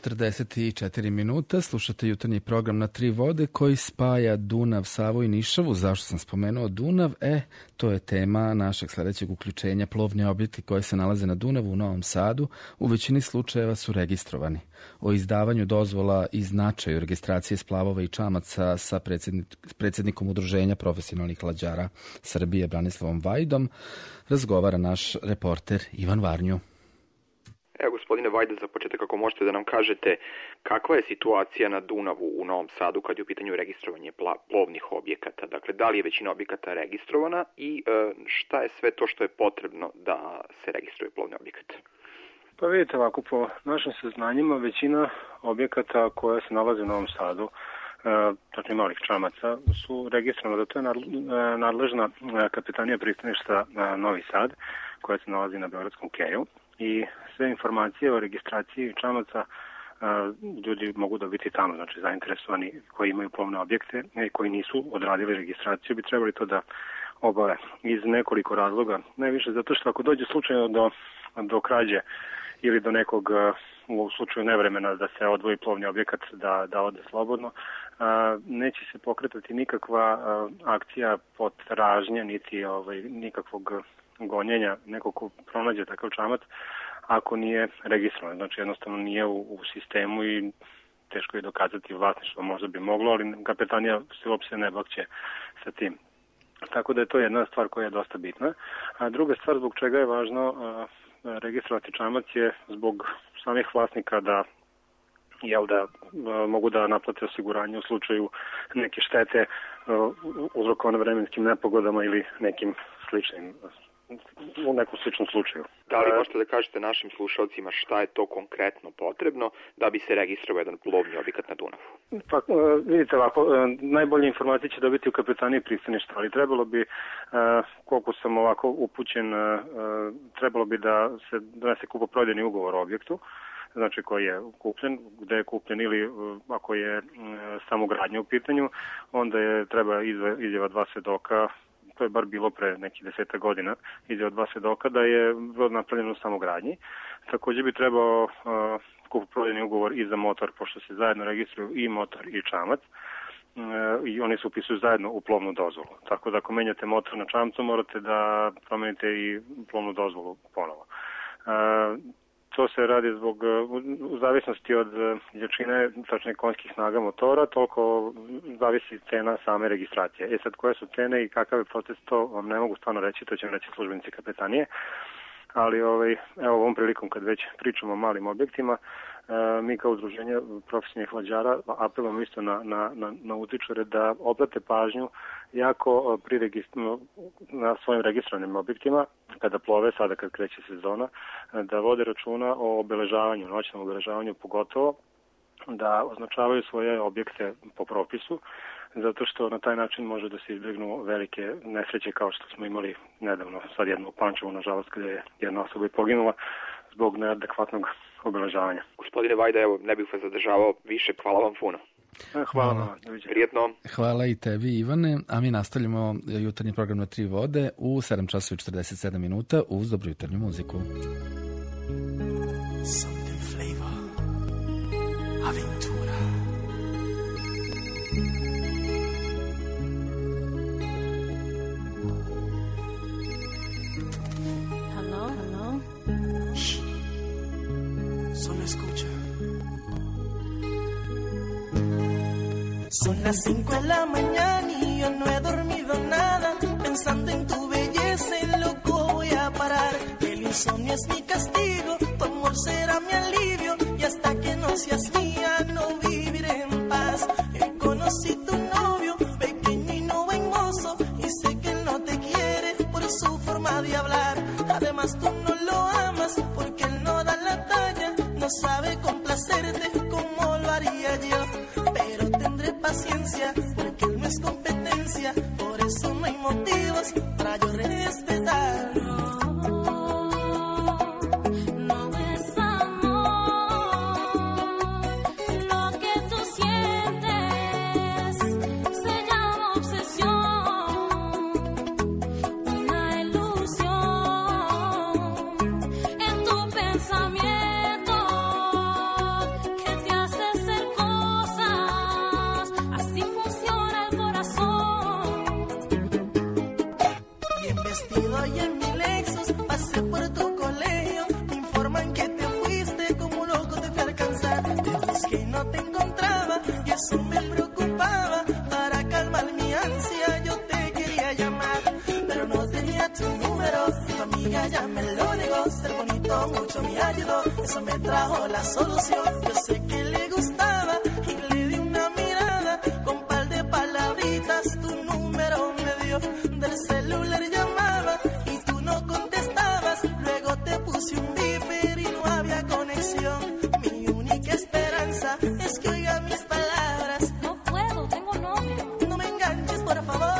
44 minuta. Slušate jutarnji program na Tri vode koji spaja Dunav, Savu i Nišavu. Zašto sam spomenuo Dunav? To je tema našeg sledećeg uključenja. Plovni objekti koji se nalaze na Dunavu u Novom Sadu u većini slučajeva su registrovani. O izdavanju dozvola i značaju registracije splavova i čamaca sa predsjednikom Udruženja profesionalnih lađara Srbije Branislavom Vajdom razgovara naš reporter Ivan Varnju. Evo, gospodine Vajda, za početak ako možete da nam kažete kakva je situacija na Dunavu u Novom Sadu kad je u pitanju registrovanje plovnih objekata. Dakle, da li je većina objekata registrovana i šta je sve to što je potrebno da se registruje plovni objekat? Pa vidite ovako, po našim saznanjima većina objekata koja se nalaze u Novom Sadu, tačnije malih čamaca, su registrovane, da to je nadležna kapetanija pristaništa Novi Sad, koja se nalazi na Beogradskom keju. I sve informacije o registraciji čamaca ljudi mogu dobiti tamo, znači zainteresovani koji imaju plovne objekte i koji nisu odradili registraciju bi trebali to da obave iz nekoliko razloga. Najviše zato što ako dođe slučajno do krađe ili do nekog, u slučaju nevremena da se odvoji plovni objekat da ode slobodno, neće se pokretati nikakva akcija potražnje niti nikakvog gonjenja nekog ko pronađe takav čamac ako nije registrovan. Znači jednostavno nije u sistemu i teško je dokazati vlasništvo. Možda bi moglo, ali kapetanija se uopšte ne bakće sa tim. Tako da je to jedna stvar koja je dosta bitna. A druga stvar zbog čega je važno registrovati čamac je zbog samih vlasnika da mogu da naplate osiguranje u slučaju neke štete uzrokovane vremenskim nepogodama ili nekim sličnim, u nekom sličnom slučaju. Da li možete da kažete našim slušalcima šta je to konkretno potrebno da bi se registrovao jedan plovni objekat na Dunavu? Pa, vidite ovako, najbolje informacije će dobiti u kapetaniji pristaništa, ali trebalo bi, koliko sam ovako upućen, trebalo bi da se donese kupoprodajni ugovor o objektu, znači koji je kupljen, gde je kupljen ili ako je samogradnja u pitanju, onda treba izjava 2 svedoka, to je bar bilo pre nekih 10 godina, izjava 2 svedoka da je napravljeno u samogradnji. Također bi trebao kupoprodajni ugovor i za motor, pošto se zajedno registruju i motor i čamac, i oni se upisuju zajedno u plovnu dozvolu. Tako da ako menjate motor na čamcu, morate da promenite i plovnu dozvolu ponovo. To se radi zbog, u zavisnosti od jačine, tačne konjskih snaga motora, toliko zavisi cena same registracije. Sad koje su cene i kakav je proces, to vam ne mogu stvarno reći, to će vam reći službenici kapetanije, ali evo ovom prilikom kad već pričamo o malim objektima, mi kao udruženje profesionalnih lađara apelujemo isto na utičare da obrate pažnju jako na svojim registrovanim objektima, kada plove, sada kad kreće sezona, da vode računa o obeležavanju, noćnom obeležavanju pogotovo, da označavaju svoje objekte po propisu, zato što na taj način može da se izbjegnu velike nesreće kao što smo imali nedavno, sad jedno u Pančevu, nažalost, kada je jedna osoba i poginula zbog neadekvatnog obeležavanja. Gospodine Vajda, evo, ne bih vas zadržavao više, hvala vam puno. Hvala vam. Prijetno. Hvala i tebi, Ivane, a mi nastavljamo jutarnji program na 3 vode u 7 časova i 47 minuta uz dobru jutarnju muziku. Something flavor, aventura. Hello? Shh. Solo escucha. Son las 5 de la mañana y yo no he dormido nada. Pensando en tu belleza, en loco voy a parar. El insomnio es mi castigo, tu amor será mi alivio. Y hasta que no seas mía, no viviré en paz. Conocí tu novio, pequeño y no buen mozo. Y sé que él no te quiere por su forma de hablar. Además tú no lo amas porque él no da la talla. No sabe complacerte como lo haría yo. Pero tendré paciencia porque él no es competencia. Por eso no hay motivos para yo respetarlo. No es amor, lo que tú sientes se llama obsesión, una ilusión en tu pensamiento que te hace hacer cosas, así funciona el corazón. Bien vestido y en mi Lexus pasé por tu colegio. Me informan que te fuiste, como loco te fui a alcanzar. Te busqué y no te encontraba y eso me preocupaba. Para calmar mi ansia yo te quería llamar, pero no tenía tu número. Tu amiga ya me lo negó. Ser bonito mucho me ayudó, eso me trajo la solución. Yo sé que le gustaba y le di una mirada con par de palabritas. Tu número me dio, del celular llamaba y tú no contestabas. Luego te puse un beeper y no había conexión. Mi única esperanza es que oiga mis palabras. No puedo, tengo novio. No me enganches, por favor.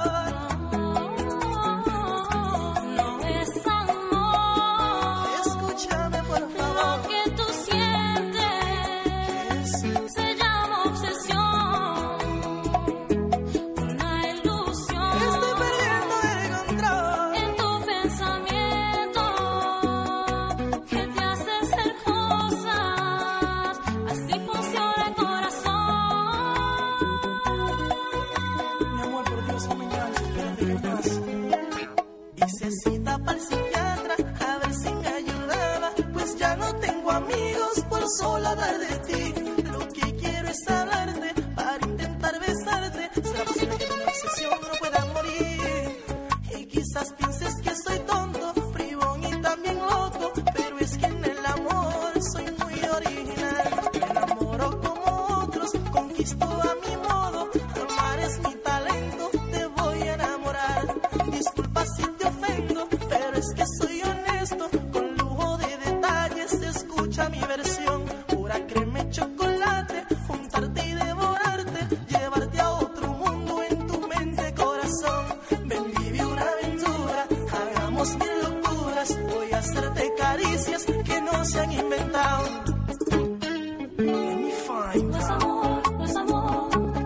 Solo hablar de ti, lo que quiero es hablarte para intentar besarte. ¿Será posible que mi obsesión no pueda morir? Y quizás pienses que soy tonto, bribón y también loco, pero es que en el amor soy muy original. Me enamoro como otros, conquisto a mi modo. Amar es mi talento, te voy a enamorar. Disculpa si te ofendo, pero es que soy honesto. Con lujo de detalles, escucha mi versión. Crema, chocolate, juntarte y devorarte, llevarte a otro mundo en tu mente, corazón. Ven, vive una aventura, hagamos mil locuras. Voy a hacerte caricias que no se han inventado. Let me find. No es amor, no es amor.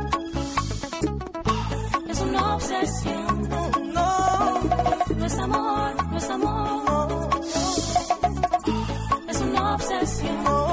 Es una obsesión. No, no es amor, no es amor. Es una obsesión.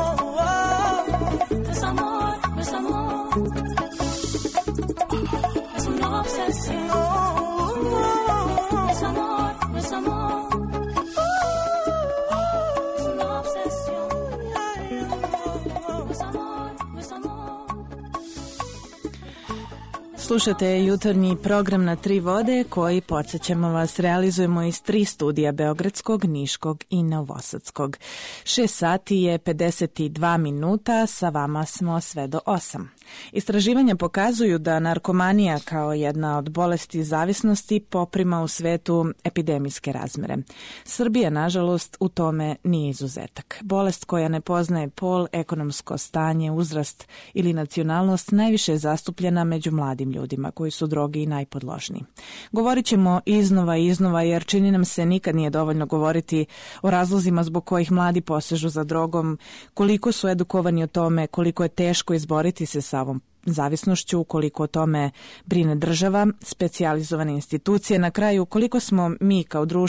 Slušate jutarnji program na Tri vode koji, podsjećamo vas, realizujemo iz 3 studija Beogradskog, Niškog i Novosadskog. 6 sati je 52 minuta, sa vama smo sve do 8. Istraživanja pokazuju da narkomanija kao jedna od bolesti zavisnosti poprima u svetu epidemijske razmere. Srbija, nažalost, u tome nije izuzetak. Bolest koja ne poznaje pol, ekonomsko stanje, uzrast ili nacionalnost najviše je zastupljena među mladim ljudima koji su drogi i najpodložniji. Govorit ćemo iznova i iznova jer čini nam se nikad nije dovoljno govoriti o razlozima zbog kojih mladi posežu za drogom, koliko su edukovani o tome, koliko je teško izboriti se sa ovom zavisnošću, koliko o tome brine država, specijalizovane institucije, na kraju koliko mi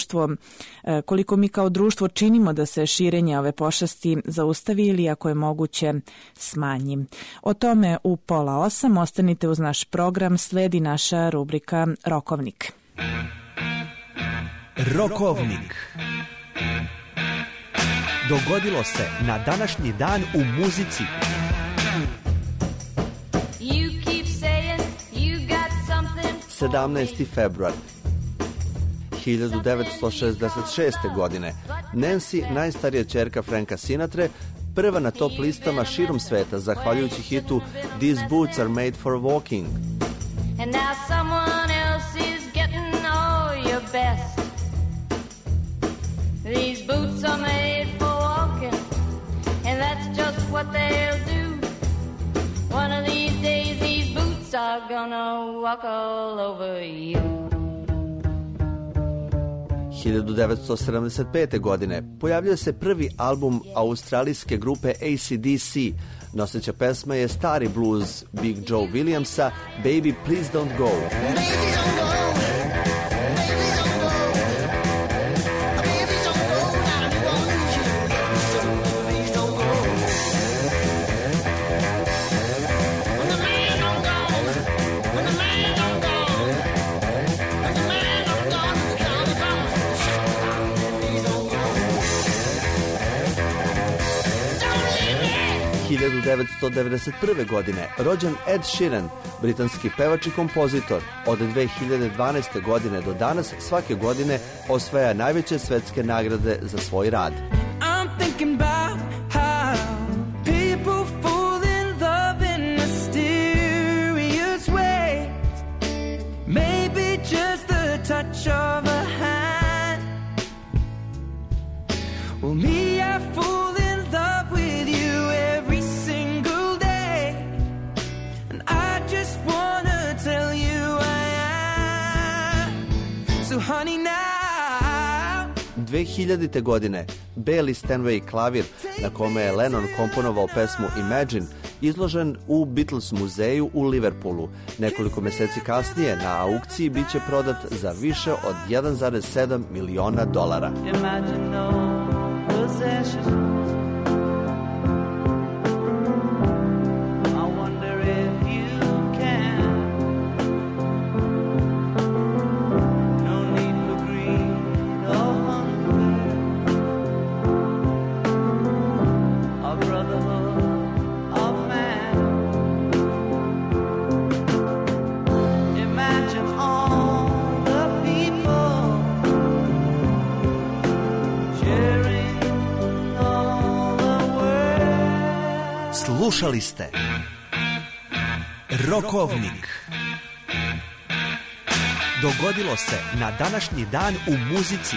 kao društvo činimo da se širenje ove pošasti zaustavi ili ako je moguće smanji. O tome u 7:30 ostanite uz naš program, sledi naša rubrika Rokovnik. Rokovnik. Dogodilo se na današnji dan u muzici. 17. februar 1966. godine Nancy, najstarija ćerka Franka Sinatre, prva na top listama širom sveta zahvaljujući hitu These Boots Are Made for Walking. And now someone else is getting all your best. These boots are made for walking, and that's just what they'll do. One of these days these boots are gonna walk all over you. 1975. godine pojavljuje se prvi album australijske grupe AC/DC. Noseća pesma je stari blues Big Joe Williamsa, Baby Please Don't Go. U 1991. godine rođen Ed Sheeran, britanski pevač i kompozitor. Od 2012. godine do danas svake godine osvaja najveće svetske nagrade za svoj rad. I'm thinking about how honey, now. 2000. godine Bailey Stanway klavir, na kome je Lennon komponovao pesmu Imagine, izložen u Beatles muzeju u Liverpoolu. Nekoliko meseci kasnije na aukciji biće prodat za više od $1,7 miliona. Imagine no possession. Slušali ste Rokovnik. Dogodilo se na današnji dan u muzici.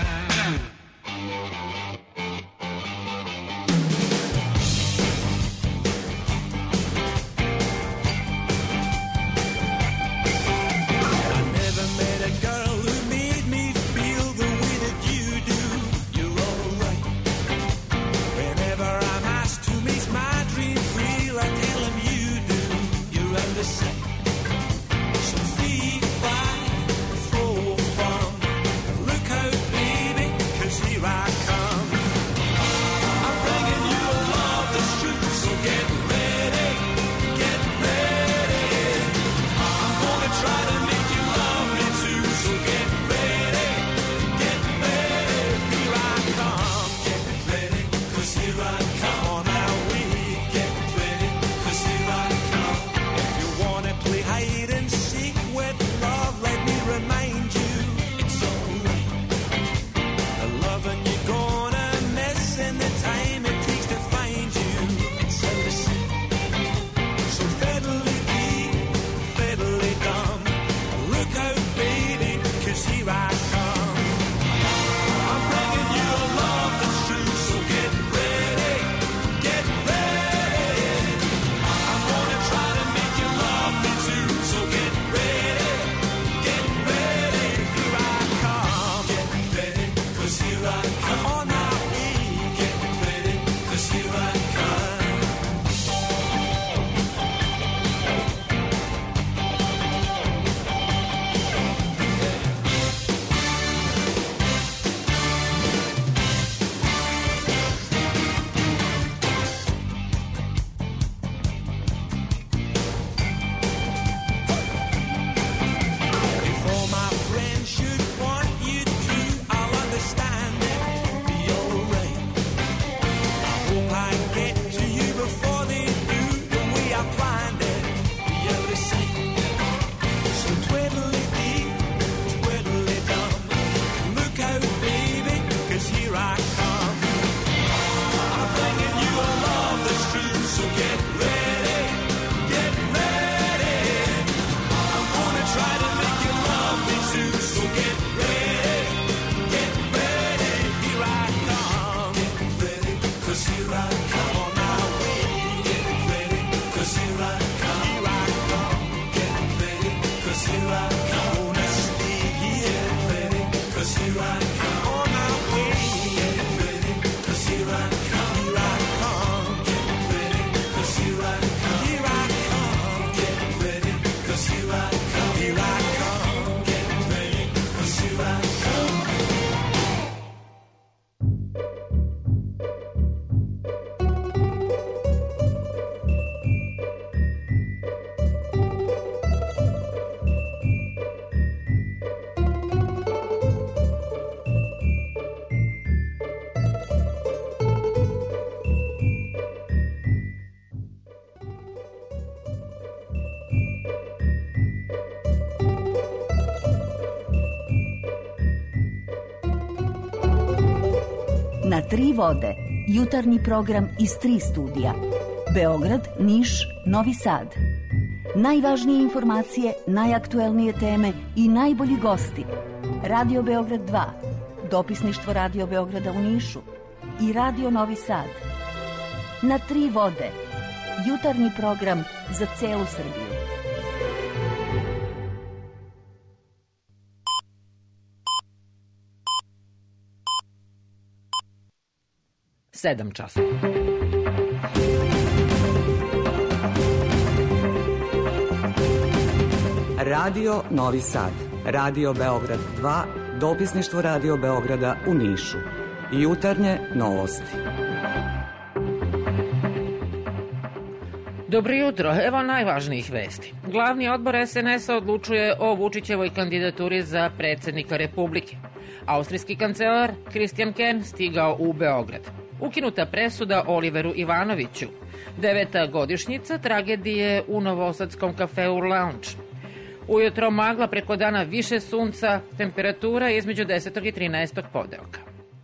Na tri vode, jutarnji program iz 3 studija. Beograd, Niš, Novi Sad. Najvažnije informacije, najaktuelnije teme i najbolji gosti. Radio Beograd 2, dopisništvo Radio Beograda u Nišu i Radio Novi Sad. Na tri vode, jutarnji program za celu Srbiju. 1, 7 časova. Radio Novi Sad, Radio Beograd 2, dopisništvo Radio Beograda u Nišu. Jutarnje novosti. Dobro jutro, evo najvažnijih vesti. Glavni odbor SNS-a odlučuje o Vučićevoj kandidaturi za predsjednika Republike. Austrijski kancelar Christian Kern stigao u Beograd. Ukinuta presuda Oliveru Ivanoviću. 9. godišnjica tragedije u novosadskom kafeu Lounge. Ujutro magla, preko dana više sunca, temperatura između 10. i 13. podelka.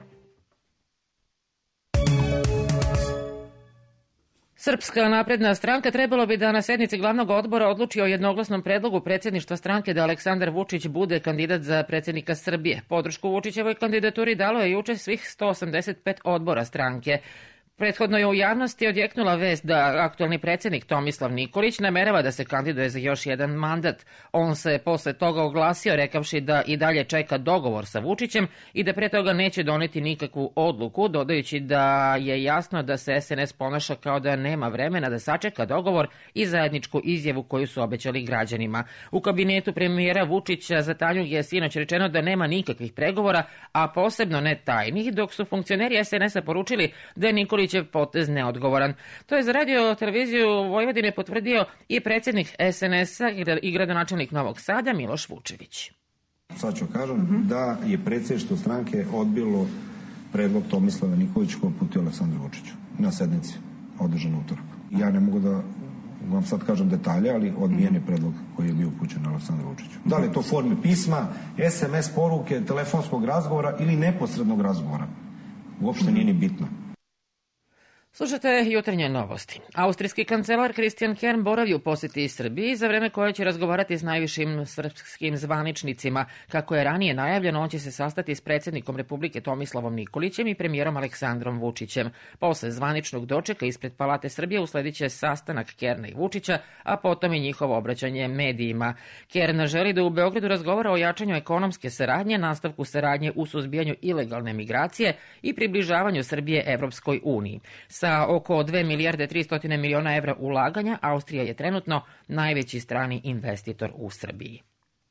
Srpska napredna stranka trebalo bi da na sednici glavnog odbora odluči o jednoglasnom predlogu predsjedništva stranke da Aleksandar Vučić bude kandidat za predsjednika Srbije. Podršku Vučićevoj kandidaturi dalo je juče svih 185 odbora stranke. Prethodno je u javnosti odjeknula vest da aktualni predsjednik Tomislav Nikolić namerava da se kandiduje za još jedan mandat. On se posle toga oglasio rekavši da i dalje čeka dogovor sa Vučićem i da pre toga neće doneti nikakvu odluku, dodajući da je jasno da se SNS ponaša kao da nema vremena da sačeka dogovor i zajedničku izjavu koju su obećali građanima. U kabinetu premijera Vučića za Tanjug je sinoć rečeno da nema nikakvih pregovora, a posebno ne tajnih, dok su funkcioneri SNS-a poručili da je Nikolić potez neodgovoran. To je za radio televiziju Vojvodine potvrdio i predsjednik SNS-a i gradonačelnik Novog Sada Miloš Vučević. Sad ću kažem da je predsjedništvo stranke odbilo predlog Tomislava Nikolića koji uputio Aleksandru Vučiću na sednici održanu utorak. Ja ne mogu da vam sad kažem detalje, ali odbijen je predlog koji je bio upućen na Aleksandru Vučiću. Da li je to u formi pisma, SMS poruke, telefonskog razgovora ili neposrednog razgovora? Uopšte nije ni bitno. Slušate jutarnje novosti. Austrijski kancelar Christian Kern boravi u posjeti Srbiji, za vreme koje će razgovarati s najvišim srpskim zvaničnicima. Kako je ranije najavljeno, on će se sastati s predsjednikom Republike Tomislavom Nikolićem i premijerom Aleksandrom Vučićem. Posle zvaničnog dočeka ispred Palate Srbije usledit će sastanak Kerna i Vučića, a potom i njihovo obraćanje medijima. Kern želi da u Beogradu razgovara o jačanju ekonomske saradnje, nastavku saradnje u suzbijanju ilegalne migracije i približavanju Srbije Evropskoj uniji. Sa oko 2 milijarde 300 miliona evra ulaganja, Austrija je trenutno najveći strani investitor u Srbiji.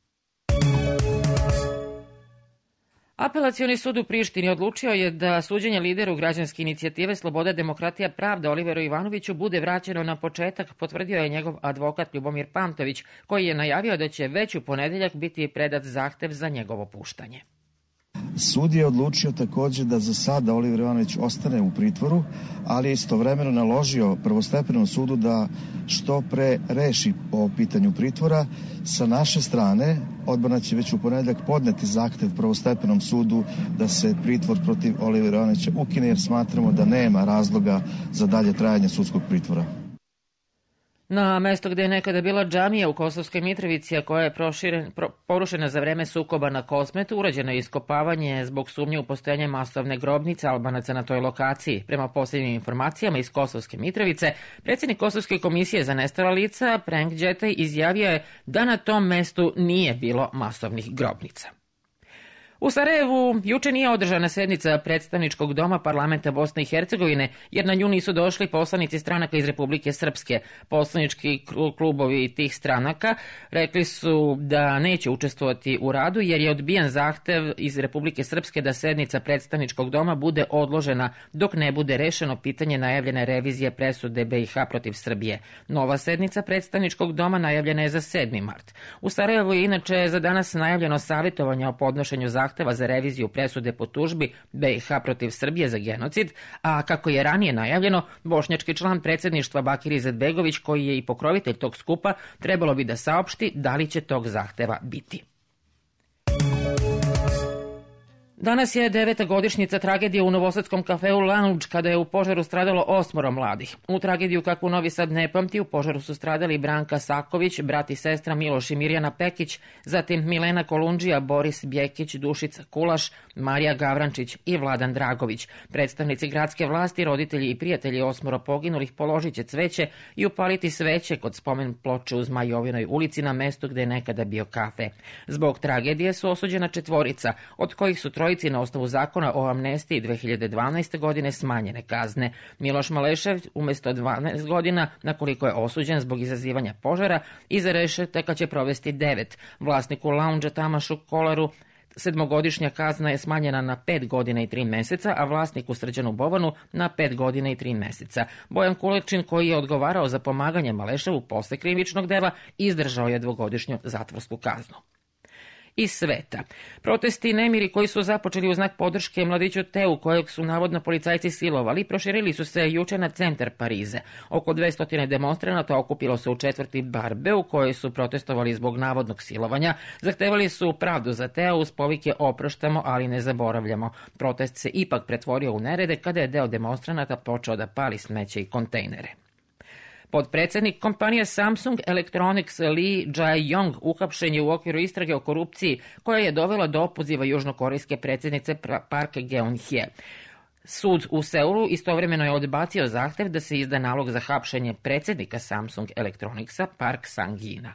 Apelacioni sud u Prištini odlučio je da suđenje lideru građanske inicijative Sloboda, demokratija, pravda Oliveru Ivanoviću bude vraćeno na početak, potvrdio je njegov advokat Ljubomir Pantović, koji je najavio da će već u ponedeljak biti predat zahtev za njegovo puštanje. Sud je odlučio također da za sada Oliver Ivanović ostane u pritvoru, ali je istovremeno naložio prvostepenom sudu da što pre reši po pitanju pritvora. Sa naše strane, odborna će već u ponedeljak podneti zahtev prvostepenom sudu da se pritvor protiv Olivera Ivanovića ukine, jer smatramo da nema razloga za dalje trajanje sudskog pritvora. Na mesto gde je nekada bila džamija u Kosovskoj Mitrovici, a koja je porušena za vreme sukoba na Kosmetu, urađeno je iskopavanje zbog sumnje u postojanje masovne grobnice Albanaca na toj lokaciji. Prema posljednjim informacijama iz Kosovske Mitrovice, predsjednik Kosovske komisije za nestala lica, Prenk Đetaj, izjavio je da na tom mestu nije bilo masovnih grobnica. U Sarajevu juče nije održana sednica predstavničkog doma parlamenta Bosne i Hercegovine, jer na nju nisu došli poslanici stranaka iz Republike Srpske. Poslanički klubovi tih stranaka rekli su da neće učestvovati u radu, jer je odbijen zahtev iz Republike Srpske da sednica predstavničkog doma bude odložena dok ne bude rešeno pitanje najavljene revizije presude BiH protiv Srbije. Nova sednica predstavničkog doma najavljena je za 7. mart. U Sarajevu je inače za danas najavljeno savjetovanje o podnošenju zahteva za reviziju presude po tužbi BiH protiv Srbije za genocid, a kako je ranije najavljeno, bošnjački član predsjedništva Bakir Izetbegović, koji je i pokrovitelj tog skupa, trebalo bi da saopšti da li će tog zahteva biti. Danas je 9. godišnjica tragedije u novosadskom kafeu Lounge, kada je u požaru stradalo 8 mladih. U tragediju kakvu Novi Sad ne pamti, u požaru su stradali Branka Saković, brat i sestra Miloš i Mirjana Pekić, zatim Milena Kolundžija, Boris Bjekić, Dušica Kulaš, Marija Gavrančić i Vladan Dragović. Predstavnici gradske vlasti, roditelji i prijatelji 8 poginulih položit će cveće i upaliti sveće kod spomen ploče u Zmajovinoj ulici na mestu gde je nekada bio kafe. Zbog tragedije su osuđena 4, od kojih su 3 trojici na osnovu zakona o amnestiji 2012. godine smanjene kazne. Miloš Malešev umesto 12 godina, na koliko je osuđen zbog izazivanja požara, iza rešetaka će provesti 9. Vlasniku laundža Tamašu Kolaru 7-godišnja kazna je smanjena na 5 godina i 3 meseca, a vlasniku Srđanu Bovanu na 5 godina i 3 meseca. Bojan Kulečin, koji je odgovarao za pomaganje Maleševu posle krivičnog dela, izdržao je 2-godišnju zatvorsku kaznu. Iz sveta. Protesti i nemiri koji su započeli u znak podrške mladiću Teu, kojeg su navodno policajci silovali, proširili su se juče na centar Parize. Oko 200 demonstranata okupilo se u četvrti Barbe, u kojoj su protestovali zbog navodnog silovanja. Zahtevali su pravdu za Teo uz povike oproštamo, ali ne zaboravljamo. Protest se ipak pretvorio u nerede kada je deo demonstranata počeo da pali smeće i kontejnere. Podpredsednik kompanije Samsung Electronics Lee Jae-yong uhapšen je u okviru istrage o korupciji koja je dovela do opoziva južnokorejske predsjednice Park Geun-hye. Sud u Seulu istovremeno je odbacio zahtev da se izda nalog za hapšenje predsjednika Samsung Electronicsa Park Sang-ina.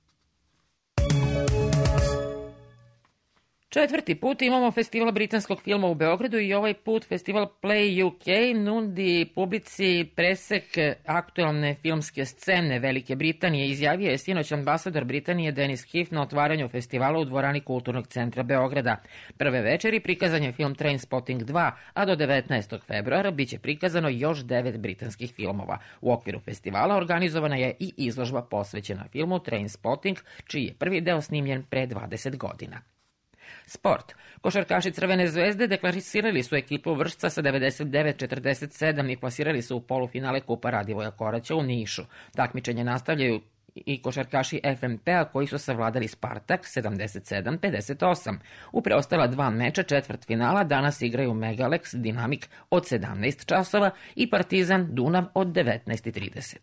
Četvrti put imamo festival britanskog filma u Beogradu i ovaj put festival Play UK nudi publici presek aktualne filmske scene Velike Britanije. Izjavio je sinoć ambasador Britanije Denis Heath na otvaranju festivala u dvorani Kulturnog centra Beograda. Prve večeri prikazan je film Trainspotting 2, a do 19. februara biće prikazano još 9 britanskih filmova. U okviru festivala organizovana je i izložba posvećena filmu Trainspotting, čiji je prvi deo snimljen pre 20 godina. Sport. Košarkaši Crvene zvezde deklarisirali su ekipu Vršca sa 99-47 i plasirali se u polufinale Kupa Radivoja Koraća u Nišu. Takmičenje nastavljaju i košarkaši FMP-a koji su savladali Spartak 77-58. U preostala 2 meča četvrtfinala danas igraju Megalex Dinamik od 17 časova i Partizan Dunav od 19:30.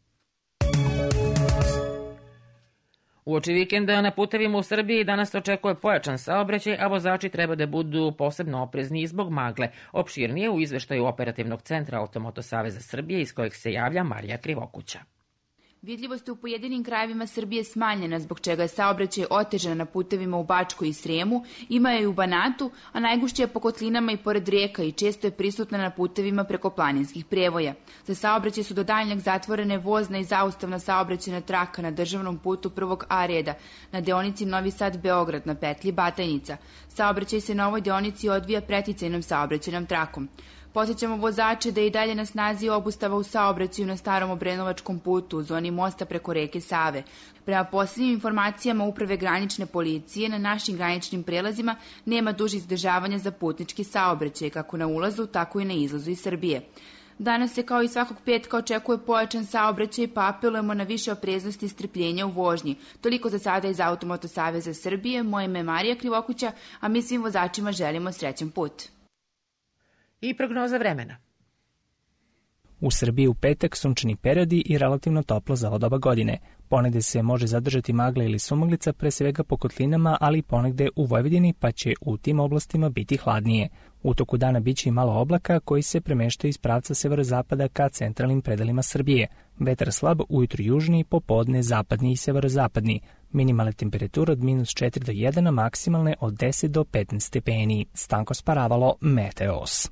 Uoči vikenda na putevima u Srbiji danas očekuje pojačan saobraćaj, a vozači treba da budu posebno oprezni zbog magle. Opširnije u izveštaju Operativnog centra Automoto Saveza Srbije iz kojeg se javlja Marija Krivokuća. Vidljivost u pojedinim krajevima Srbije smanjena, zbog čega je saobraćaj otežan na putevima u Bačkoj i Sremu, ima je i u Banatu, a najgušće je po kotlinama i pored rijeka i često je prisutna na putevima preko planinskih prevoja. Za saobraćaj su do daljnjeg zatvorene vozna i zaustavna saobraćajna traka na državnom putu prvog A reda, na deonici Novi Sad-Beograd na petlji Batajnica. Saobraćaj se na ovoj deonici odvija preticajnom saobraćajnom trakom. Podsjećamo vozače da je i dalje na snazi obustava u saobraćaju na starom Obrenovačkom putu u zoni mosta preko reke Save. Prema posljednjim informacijama Uprave granične policije, na našim graničnim prelazima nema dužih zadržavanja za putnički saobraćaj, kako na ulazu, tako i na izlazu iz Srbije. Danas se kao i svakog petka očekuje pojačan saobraćaj, pa apelujemo na više opreznosti i strpljenja u vožnji. Toliko za sada iz Automoto Saveza Srbije. Moje ime je Marija Krivokuća, a mi svim vozačima želimo srećan put. I prognoza vremena. U Srbiji u petak sunčani periodi i relativno toplo za ovo doba godine. Ponegde se može zadržati magla ili sumaglica, pre svega po kotlinama, ali i ponegde u Vojvodini, pa će u tim oblastima biti hladnije. U toku dana biće i malo oblaka koji se premeštaju iz pravca severozapada ka centralnim predelima Srbije. Vetar slab, ujutru južni, popodne zapadni i severozapadni. Minimalne temperature od -4 do 1, a maksimalne od 10 do 15 stepeni. Stanko Sparavalo, Meteos.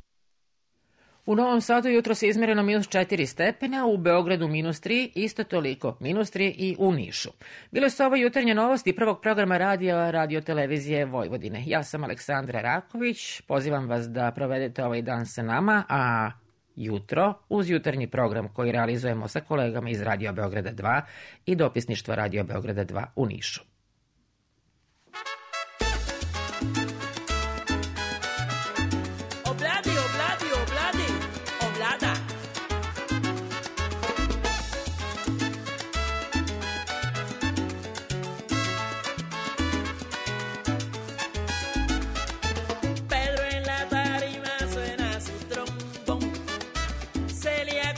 U Novom Sadu jutro se izmereno -4 stepena, u Beogradu -3, isto toliko -3 i u Nišu. Bile su ovo jutarnje novosti prvog programa radio televizije Vojvodine. Ja sam Aleksandra Raković, pozivam vas da provedete ovaj dan sa nama, a jutro uz jutarnji program koji realizujemo sa kolegama iz Radio Beograda 2 i dopisništva Radio Beograda 2 u Nišu.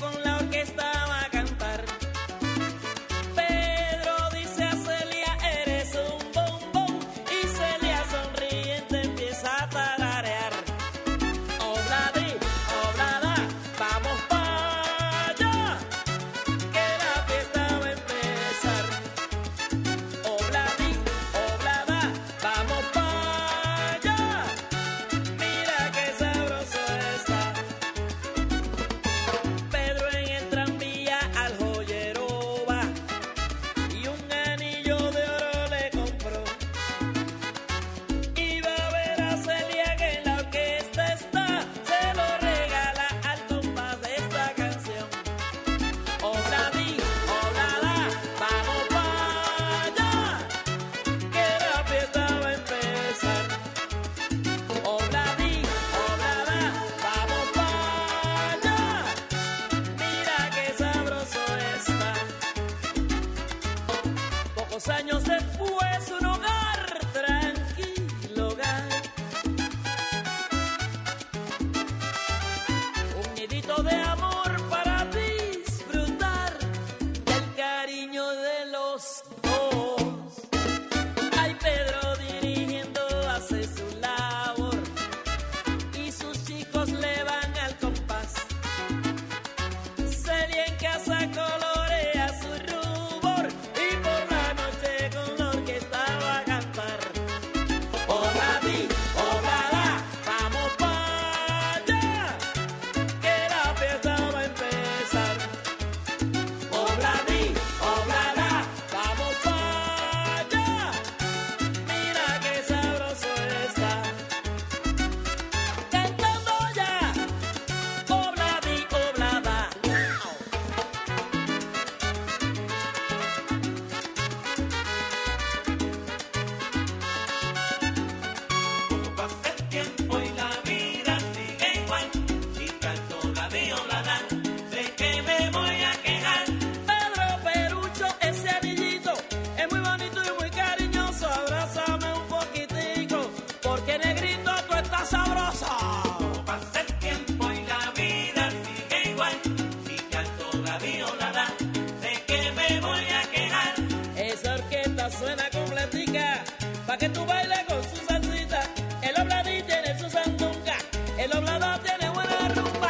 Pedro dice a Celia, eres Pocos años después un hogar, tranquilo hogar. Un nidito de amor para disfrutar del cariño de los dos. Ay, Pedro dirigiendo hace su labor y sus chicos le van al compás. Celia en casa colorea su rubor y por la noche con la orquesta va a cantar. Obladí, oblada, vamos pa' allá, que la fiesta va a empezar. Obladí, oblada, vamos pa' allá, mira que sabroso está. Cantando ya, obladí, oblada. Pasa el tiempo y la vida sigue igual, y canto obladí, oblada, sé que me voy a quejar. Pedro Perucho, ese anillito es muy bonito y muy cariñoso. Abrázame un poquitico, porque negrito tú estás sabroso. Pasa el tiempo y la vida sigue igual, y canto obladí, oblada, sé que me voy a quejar. Esa orquesta suena completica, pa' que tú bailes con su salsita. El obladí tiene su sandunga, el oblada tiene buena rumba.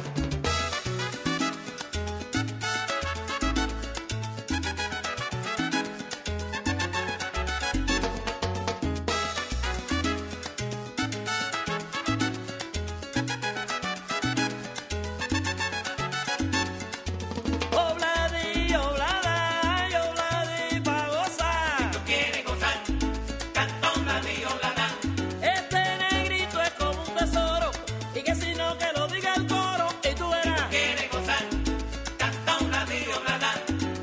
Obladí, oblada, y obladí pa' gozar. Si tú quieres gozar, canta obladí, oblada. Este negrito es como un tesoro, y que si no que lo diga el coro, y tú verás. Si tú quieres gozar, canta obladí, oblada.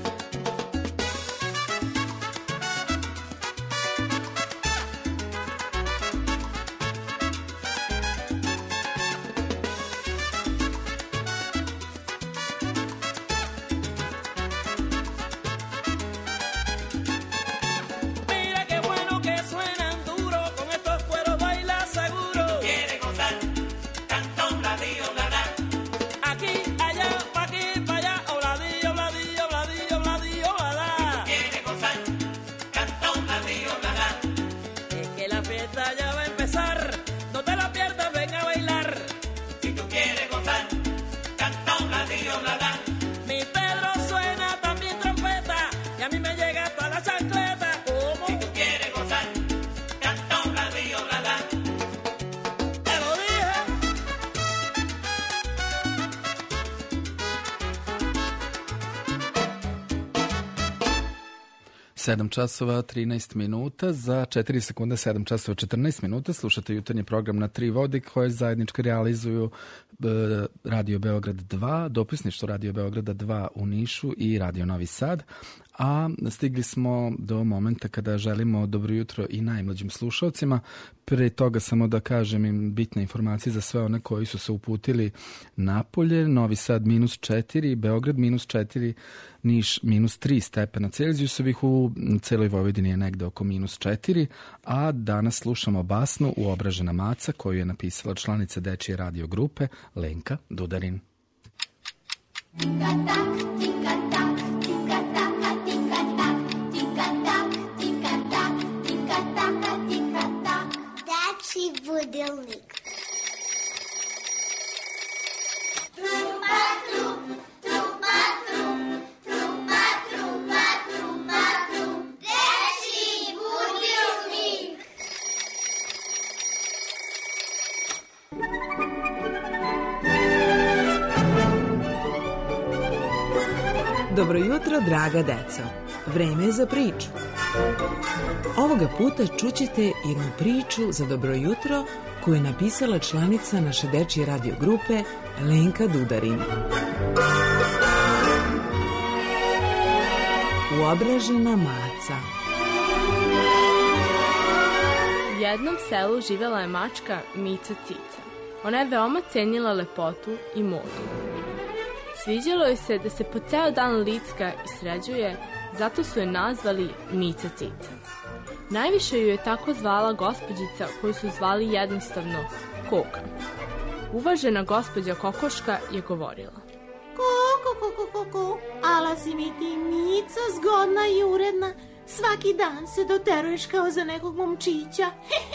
Mira qué bueno que suenan duro, con estos cueros baila seguro. Si tú quieres gozar, canta obladí, oblada. Aquí, allá, pa' aquí, pa' allá, obladí, obladí, obladí, obladí, oblada. Si tú quieres gozar, canta obladí, oblada. Es que la fiesta ya va a empezar, no te la pierdas, ven a bailar. Si tú quieres gozar, canta obladí, oblada. Mi Pedro suena también trompeta, y a mí me llega hasta la chancleta. ¿Cómo? Si tú quieres gozar, canta obladí, oblada. Te lo dije. 7 časova 13 minuta, za 4 sekunde 7 časova 14 minuta slušate jutarnji program na 3 vode koje zajednički realizuju Radio Beograd 2, dopisništvo Radio Beograda 2 u Nišu i Radio Novi Sad. A stigli smo do momenta kada želimo dobro jutro i najmlađim slušalcima. Pre toga samo da kažem im bitne informacije za sve one koji su se uputili napolje. Novi Sad -4, Beograd -4, Niš -3 stepena Celzijusovih, u celoj Vojvodini je negde oko -4, a danas slušamo basnu Uobražena maca koju je napisala članica dečije radio grupe Lenka Dudarin. Dečiji budilnik. Dobro jutro, draga deco. Vreme je za priču. Ovoga puta čućete jednu priču za dobro jutro koju je napisala članica naše dečije radio grupe Lenka Dudarin. Uobražena maca. U jednom selu živjela je mačka Mica Cica. Ona je veoma cenila lepotu i modu. Sviđalo je se da se po ceo dan licka i sređuje, zato su je nazvali Mica Cica. Najviše ju je tako zvala gospođica koju su zvali jednostavno Koka. Uvažena gospođa Kokoška je govorila: Ko, ala si mi ti Mica, zgodna i uredna, svaki dan se doteruješ kao za nekog momčića.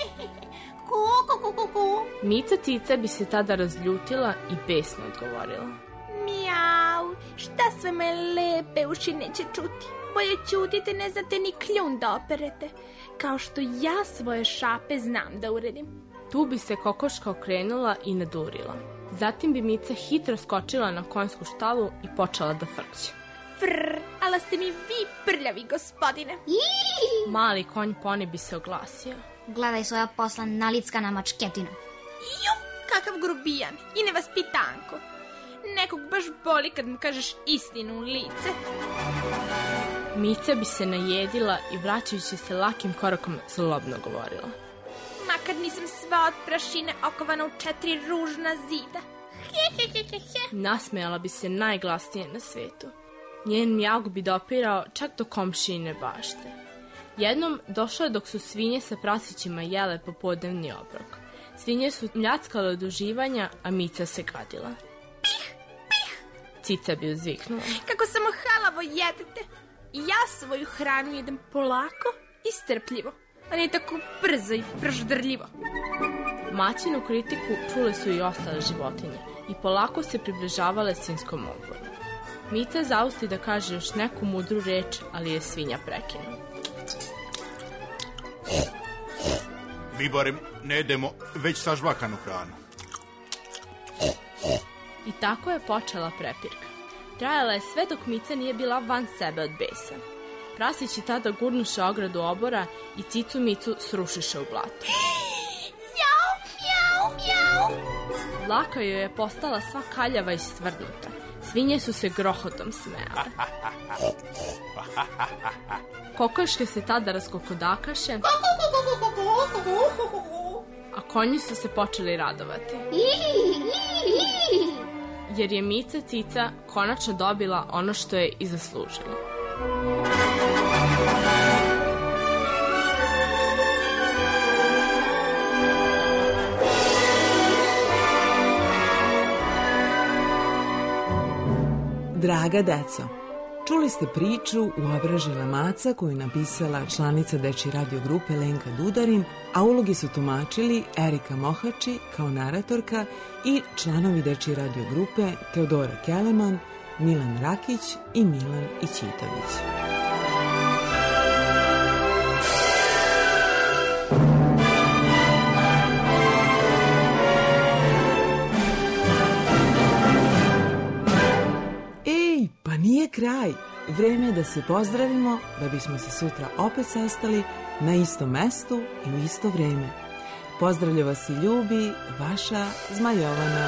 Ko. Mica Cica bi se tada razljutila i besno odgovorila: Mijau, šta sve me lepe uši neće čuti. Bolje ćutite, ne znate ni kljun da operete, kao što ja svoje šape znam da uredim. Tu bi se Kokoška okrenula i nadurila. Zatim bi Mica hitro skočila na konjsku štalu i počela da frkće. Ala ste mi vi prljavi, gospodine. Mali konj Poni bi se oglasio: Gledaj svoja posla nalickana mačketina. Kakav grubijan i nevaspitanko. Nekog baš boli kad mu kažeš istinu u lice. Mica bi se najedila i vraćajući se lakim korakom zlobno govorila: Makar nisam sva od prašine okovana u 4 ružna zida. Nasmejala bi se najglasnije na svetu. Njen mjauk bi dopirao čak do komšijine bašte. Jednom došlo je dok su svinje sa prasićima jele popodnevni obrok. Svinje su mljackale od uživanja, a Mica se gadila. Cica bi uzviknula: Kako samo halavo jedete. Ja svoju hranu jedem polako i strpljivo, a ne tako brzo i proždrljivo. Maćinu kritiku čule su i ostale životinje i polako se približavale svinjskom odboru. Mica zausti da kaže još neku mudru reč, ali je svinja prekinula. Mi barem ne jedemo već sažvakanu hranu. I tako je počela prepirka. Trajala je sve dok Mica nije bila van sebe od besa. Prasići tada gurnuše ogradu obora i Cicu Micu srušiše u blato. Mjau. Dlaka joj je postala sva kaljava i stvrdnuta. Svinje su se grohotom smejale. Kokoške se tada raskokodakaše, a konji su se počeli radovati. Jer je Mica Cica konačno dobila ono što je i zaslužila. Draga deco, čuli ste priču Uobražila maca koju je napisala članica dečje radio grupe Lenka Dudarin, a ulogi su tumačili Erika Mohači kao naratorka i članovi dečje radio grupe Teodora Keleman, Milan Rakić i Milan Ićitović. Pa nije kraj. Vreme je da se pozdravimo, da bismo se sutra opet sastali na istom mestu i u isto vreme. Pozdravlja vas i ljubi vaša Zmajovana.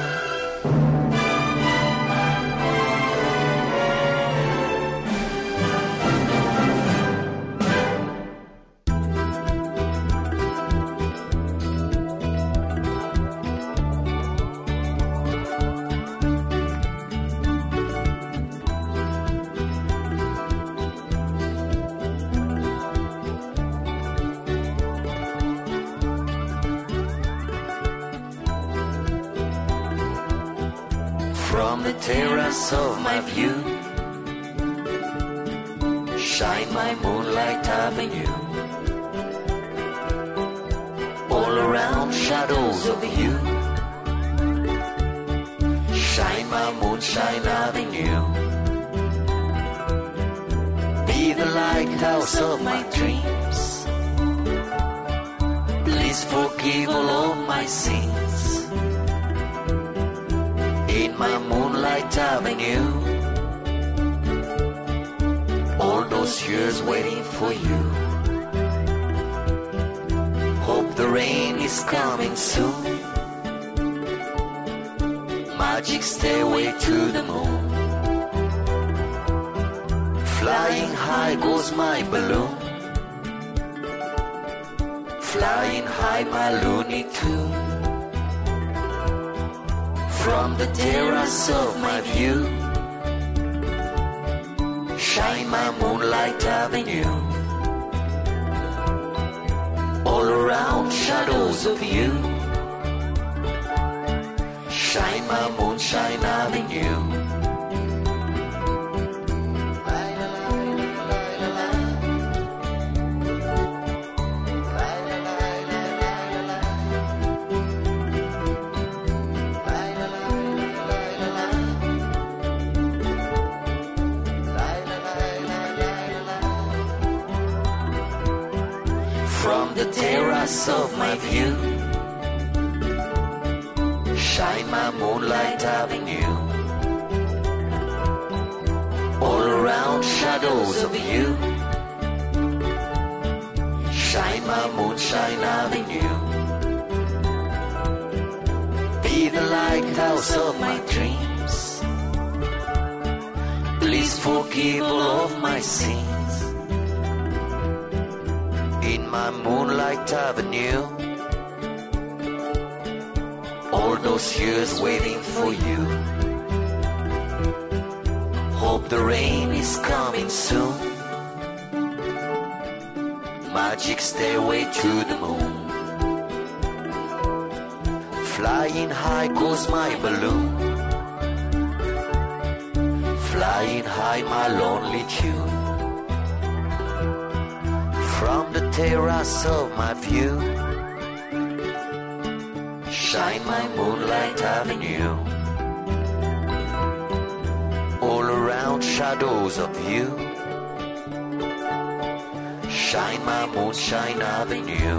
From the terrace of my view, shine my moonlight avenue. All around shadows of you, shine my moonshine avenue. Be the lighthouse of my dreams. Please forgive all of my sins. In my moonlight avenue, all those years waiting for you. Hope the rain is coming soon. Magic stairway to the moon. Flying high goes my balloon. Flying high my Looney Tune. From the terrace of my view, Shine my moonlight avenue. All around shadows of you. Shine my moonshine avenue. From the terrace of my view, shine my moonlight avenue. All around shadows of you, shine my moonshine avenue. Be the lighthouse of my dreams. Please forgive all of my sins. In my moonlight avenue, all those years waiting for you. Hope the rain is coming soon. Magic stairway to the moon. Flying high goes my balloon. Flying high my lonely tune. From the terrace of my view, shine my moonlight avenue. All around shadows of you, shine my moonshine avenue.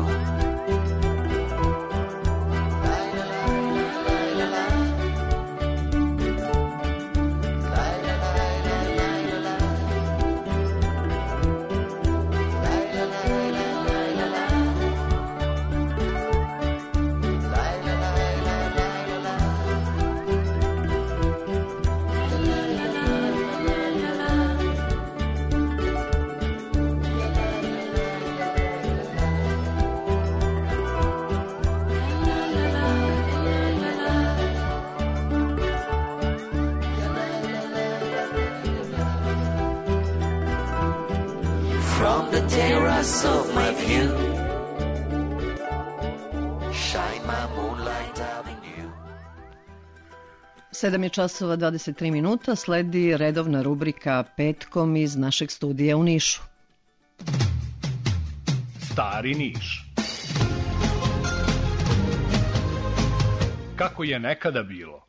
From the terrace of my view, shine my moonlight avenue. 7 je časova 23 minuta, sledi redovna rubrika Petkom iz našeg studija u Nišu. Stari Niš. Kako je nekada bilo?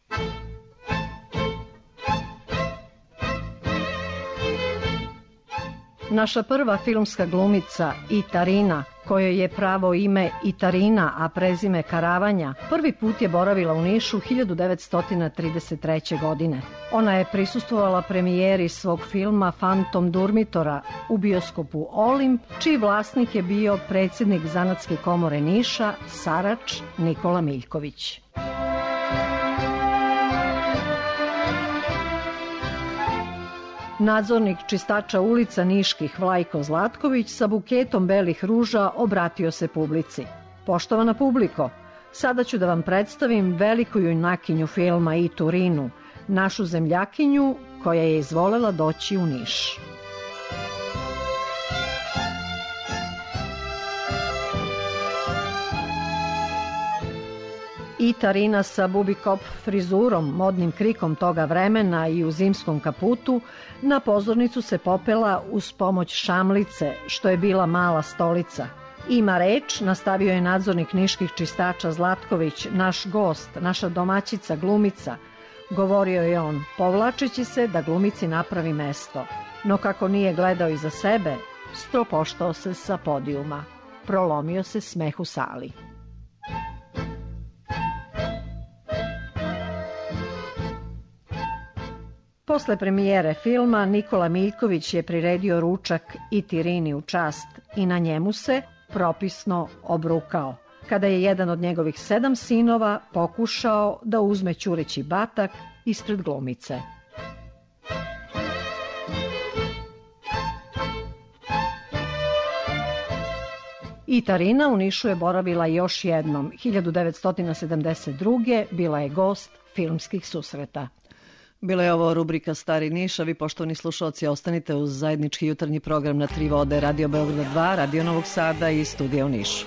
Naša prva filmska glumica Itarina, kojoj je pravo ime Itarina, a prezime Karavanja, prvi put je boravila u Nišu 1933. godine. Ona je prisustvovala premijeri svog filma Fantom Durmitora u bioskopu Olimp, čiji vlasnik je bio predsjednik Zanatske komore Niša, Sarač Nikola Miljković. Nadzornik čistača ulica niških Vlajko Zlatković sa buketom belih ruža obratio se publici. Poštovana publiko, sada ću da vam predstavim veliku junakinju filma Iturinu, našu zemljakinju koja je izvolela doći u Niš. Itarina sa bubikop frizurom, modnim krikom toga vremena i u zimskom kaputu, na pozornicu se popela uz pomoć šamlice, što je bila mala stolica. Ima reč, nastavio je nadzornik niških čistača Zlatković, naš gost, naša domaćica, glumica. Govorio je on, povlačeći se da glumici napravi mesto. No kako nije gledao iza sebe, stropoštao se sa podijuma. Prolomio se smeh u sali. Posle premijere filma Nikola Miljković je priredio ručak Itirini u čast i na njemu se propisno obrukao, kada je jedan od njegovih 7 sinova pokušao da uzme ćureći batak ispred glumice. Itarina u Nišu je boravila još jednom. 1972. bila je gost filmskih susreta. Bila je ovo rubrika Stari Niš, a vi, poštovani slušalci, ostanite uz zajednički jutarnji program na Tri vode, Radio Beograd 2, Radio Novog Sada i Studija u Nišu.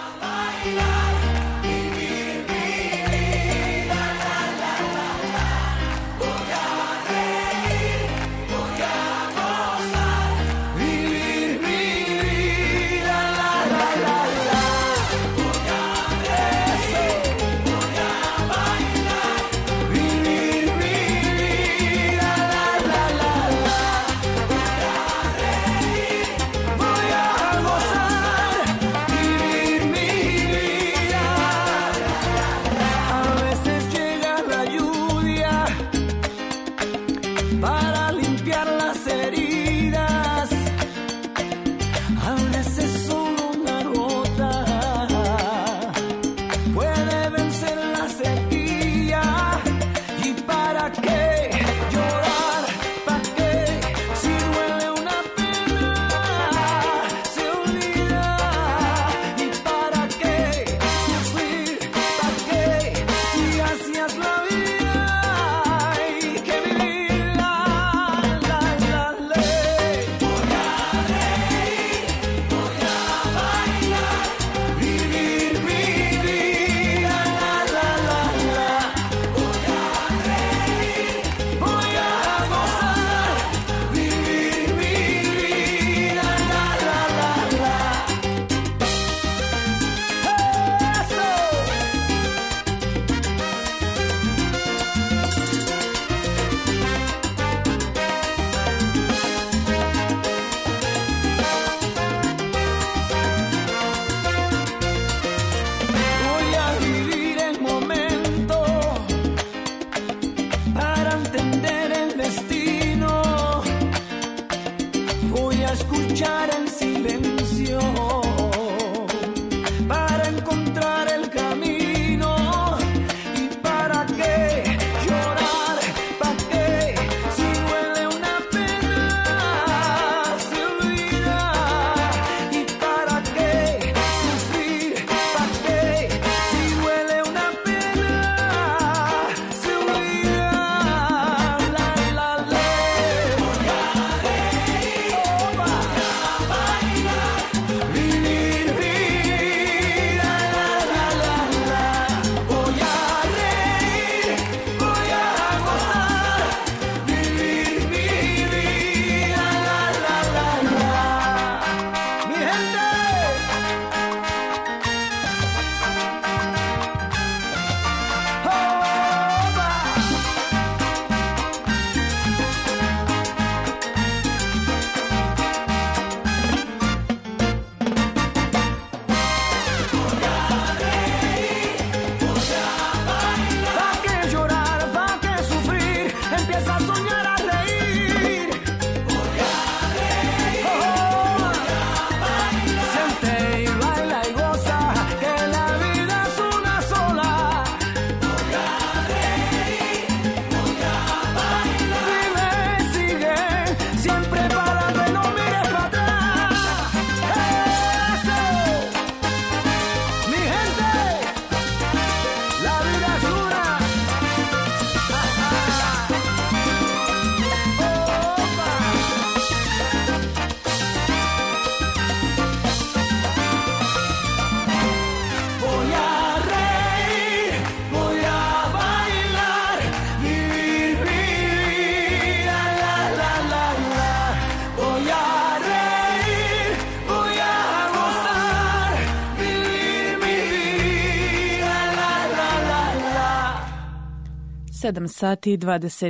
Sedam sati i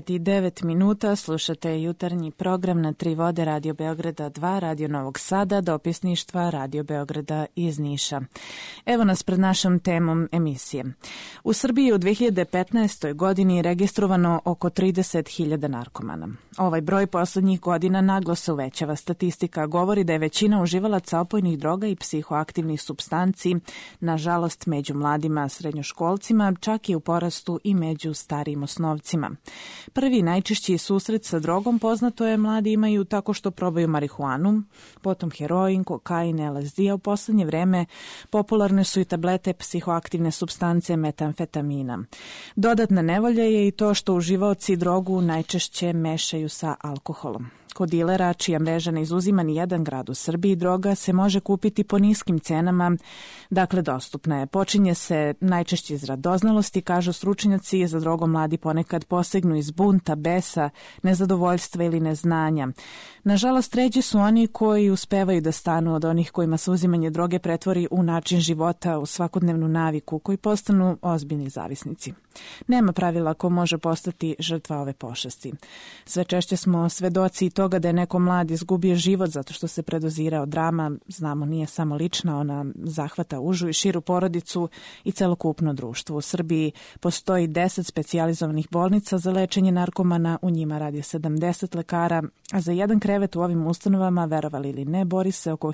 29 minuta, slušate jutarnji program na Tri vode Radio Beograda 2, Radio Novog Sada, dopisništva Radio Beograda iz Niša. Evo nas pred našom temom emisije. U Srbiji u 2015. godini registrovano oko 30.000 narkomana. Ovaj broj poslednjih godina naglo se uvećava. Statistika govori da je većina uživalaca opojnih droga i psihoaktivnih supstanci, nažalost među mladima srednjoškolcima, čak i u porastu i među starijim igramo s novcima. Prvi najčešći susret sa drogom poznato je mladi imaju tako što probaju marihuanu, potom heroin, kokain, LSD, a u poslednje vreme popularne su i tablete psihoaktivne supstance metamfetamina. Dodatna nevolja je i to što uživaoci drogu najčešće mešaju sa alkoholom. Kod dilera, čija mreža ne izuzima ni jedan grad u Srbiji, droga se može kupiti po niskim cenama, dakle dostupna je. Počinje se najčešće iz radoznalosti, kažu stručnjaci, za drogom mladi ponekad posegnu iz bunta, besa, nezadovoljstva ili neznanja. Nažalost, ređe su oni koji uspevaju da stanu od onih kojima se uzimanje droge pretvori u način života, u svakodnevnu naviku, koji postanu ozbiljni zavisnici. Nema pravila ko može postati žrtva ove pošasti. Sve češće smo svedoci toga da je neko mlad izgubio život zato što se predozirao. Drama, znamo, nije samo lična, ona zahvata užu i širu porodicu i celokupno društvo. U Srbiji postoji 10 specijalizovanih bolnica za lečenje narkomana, u njima radi 70 lekara, a za jedan krevet u ovim ustanovama, verovali ili ne, bori se oko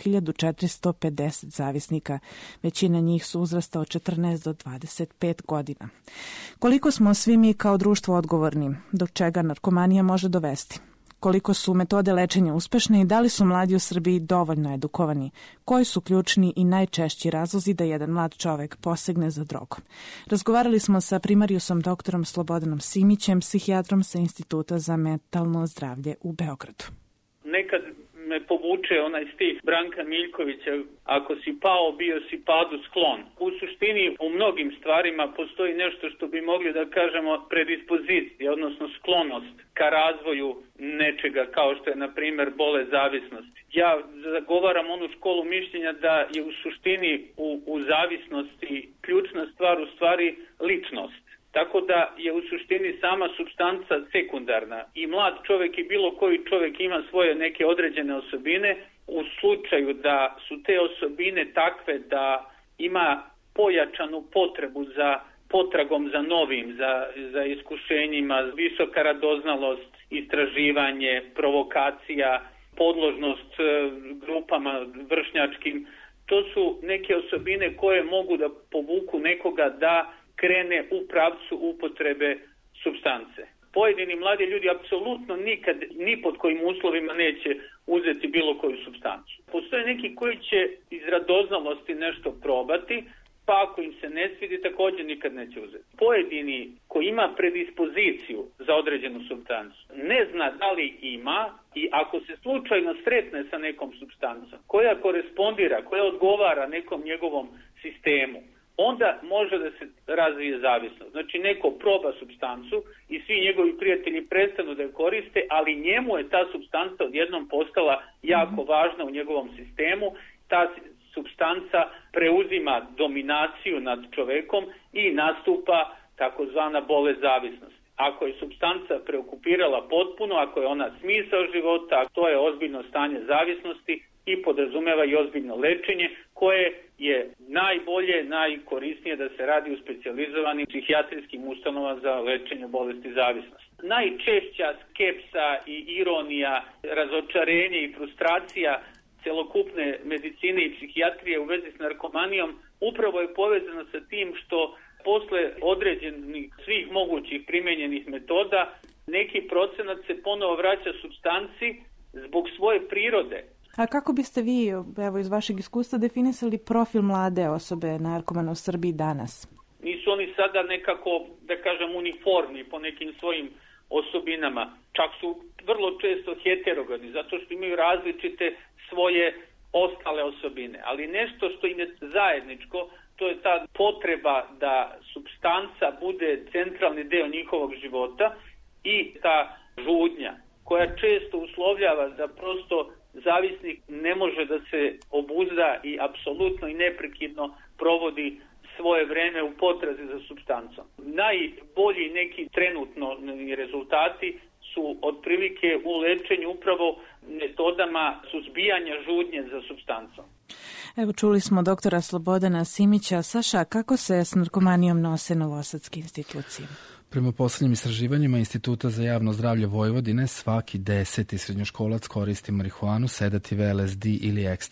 1450 zavisnika. Većina njih su uzrasta od 14 do 25 godina. Koliko smo svi mi kao društvo odgovorni, do čega narkomanija može dovesti? Koliko su metode lečenja uspešne i da li su mladi u Srbiji dovoljno edukovani? Koji su ključni i najčešći razlozi da jedan mlad čovek posegne za drogom? Razgovarali smo sa primarijusom doktorom Slobodanom Simićem, psihijatrom sa Instituta za mentalno zdravlje u Beogradu. Nekad me povuče onaj stih Branka Miljkovića, ako si pao, bio si padu sklon. U suštini u mnogim stvarima postoji nešto što bi mogli da kažemo predispozicija, odnosno sklonost ka razvoju nečega kao što je na primjer bolest zavisnosti. Ja zagovaram onu školu mišljenja da je u suštini u zavisnosti ključna stvar u stvari ličnost. Tako da je u suštini sama supstanca sekundarna i mlad čovjek i bilo koji čovjek ima svoje neke određene osobine. U slučaju da su te osobine takve da ima pojačanu potrebu za potragom za novim, za iskušenjima, visoka radoznalost, istraživanje, provokacija, podložnost grupama vršnjačkim, to su neke osobine koje mogu da povuku nekoga da krene u pravcu upotrebe supstance. Pojedini mladi ljudi apsolutno nikad, ni pod kojim uslovima neće uzeti bilo koju supstancu. Postoje neki koji će iz radoznalosti nešto probati, pa ako im se ne svidi, također nikad neće uzeti. Pojedini koji ima predispoziciju za određenu supstancu ne zna da li ima i ako se slučajno sretne sa nekom supstancom koja korespondira, koja odgovara nekom njegovom sistemu, onda može da se razvije zavisnost. Znači neko proba supstancu i svi njegovi prijatelji prestanu da je koriste, ali njemu je ta supstanca odjednom postala jako važna u njegovom sistemu. Ta supstanca preuzima dominaciju nad čovekom i nastupa takozvana bolest zavisnosti. Ako je supstanca preokupirala potpuno, ako je ona smisao života, to je ozbiljno stanje zavisnosti i podrazumeva i ozbiljno lečenje koje je najbolje, najkorisnije da se radi u specijalizovanim psihijatrijskim ustanovama za lečenje bolesti zavisnosti. Najčešća skepsa i ironija, razočarenje i frustracija celokupne medicine i psihijatrije u vezi s narkomanijom upravo je povezana sa tim što posle određenih svih mogućih primenjenih metoda neki procenat se ponovo vraća supstanci zbog svoje prirode. A kako biste vi, evo iz vašeg iskustva, definisali profil mlade osobe narkomana u Srbiji danas? Nisu oni sada nekako, da kažem, uniformni po nekim svojim osobinama. Čak su vrlo često heterogeni, zato što imaju različite svoje ostale osobine. Ali nešto što im je zajedničko, to je ta potreba da supstanca bude centralni deo njihovog života i ta žudnja koja često uslovljava da prosto zavisnik ne može da se obuzda i apsolutno i neprekidno provodi svoje vreme u potrazi za supstancom. Najbolji neki trenutno rezultati su otprilike u lečenju upravo metodama suzbijanja žudnje za supstancom. Evo čuli smo doktora Slobodana Simića. Saša, kako se s narkomanijom nose novosadske institucije? Prema poslednjim istraživanjima Instituta za javno zdravlje Vojvodine, svaki 10. srednjoškolac koristi marihuanu, sedative, LSD ili ekstazi.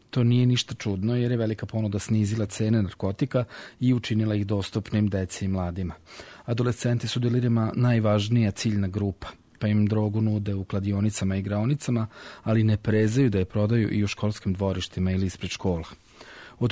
To nije ništa čudno jer je velika ponuda snizila cene narkotika i učinila ih dostupnim deci i mladima. Adolescenti su delirima najvažnija ciljna grupa, pa im drogu nude u kladionicama i igraonicama, ali ne prezaju da je prodaju i u školskim dvorištima ili ispred škola. Od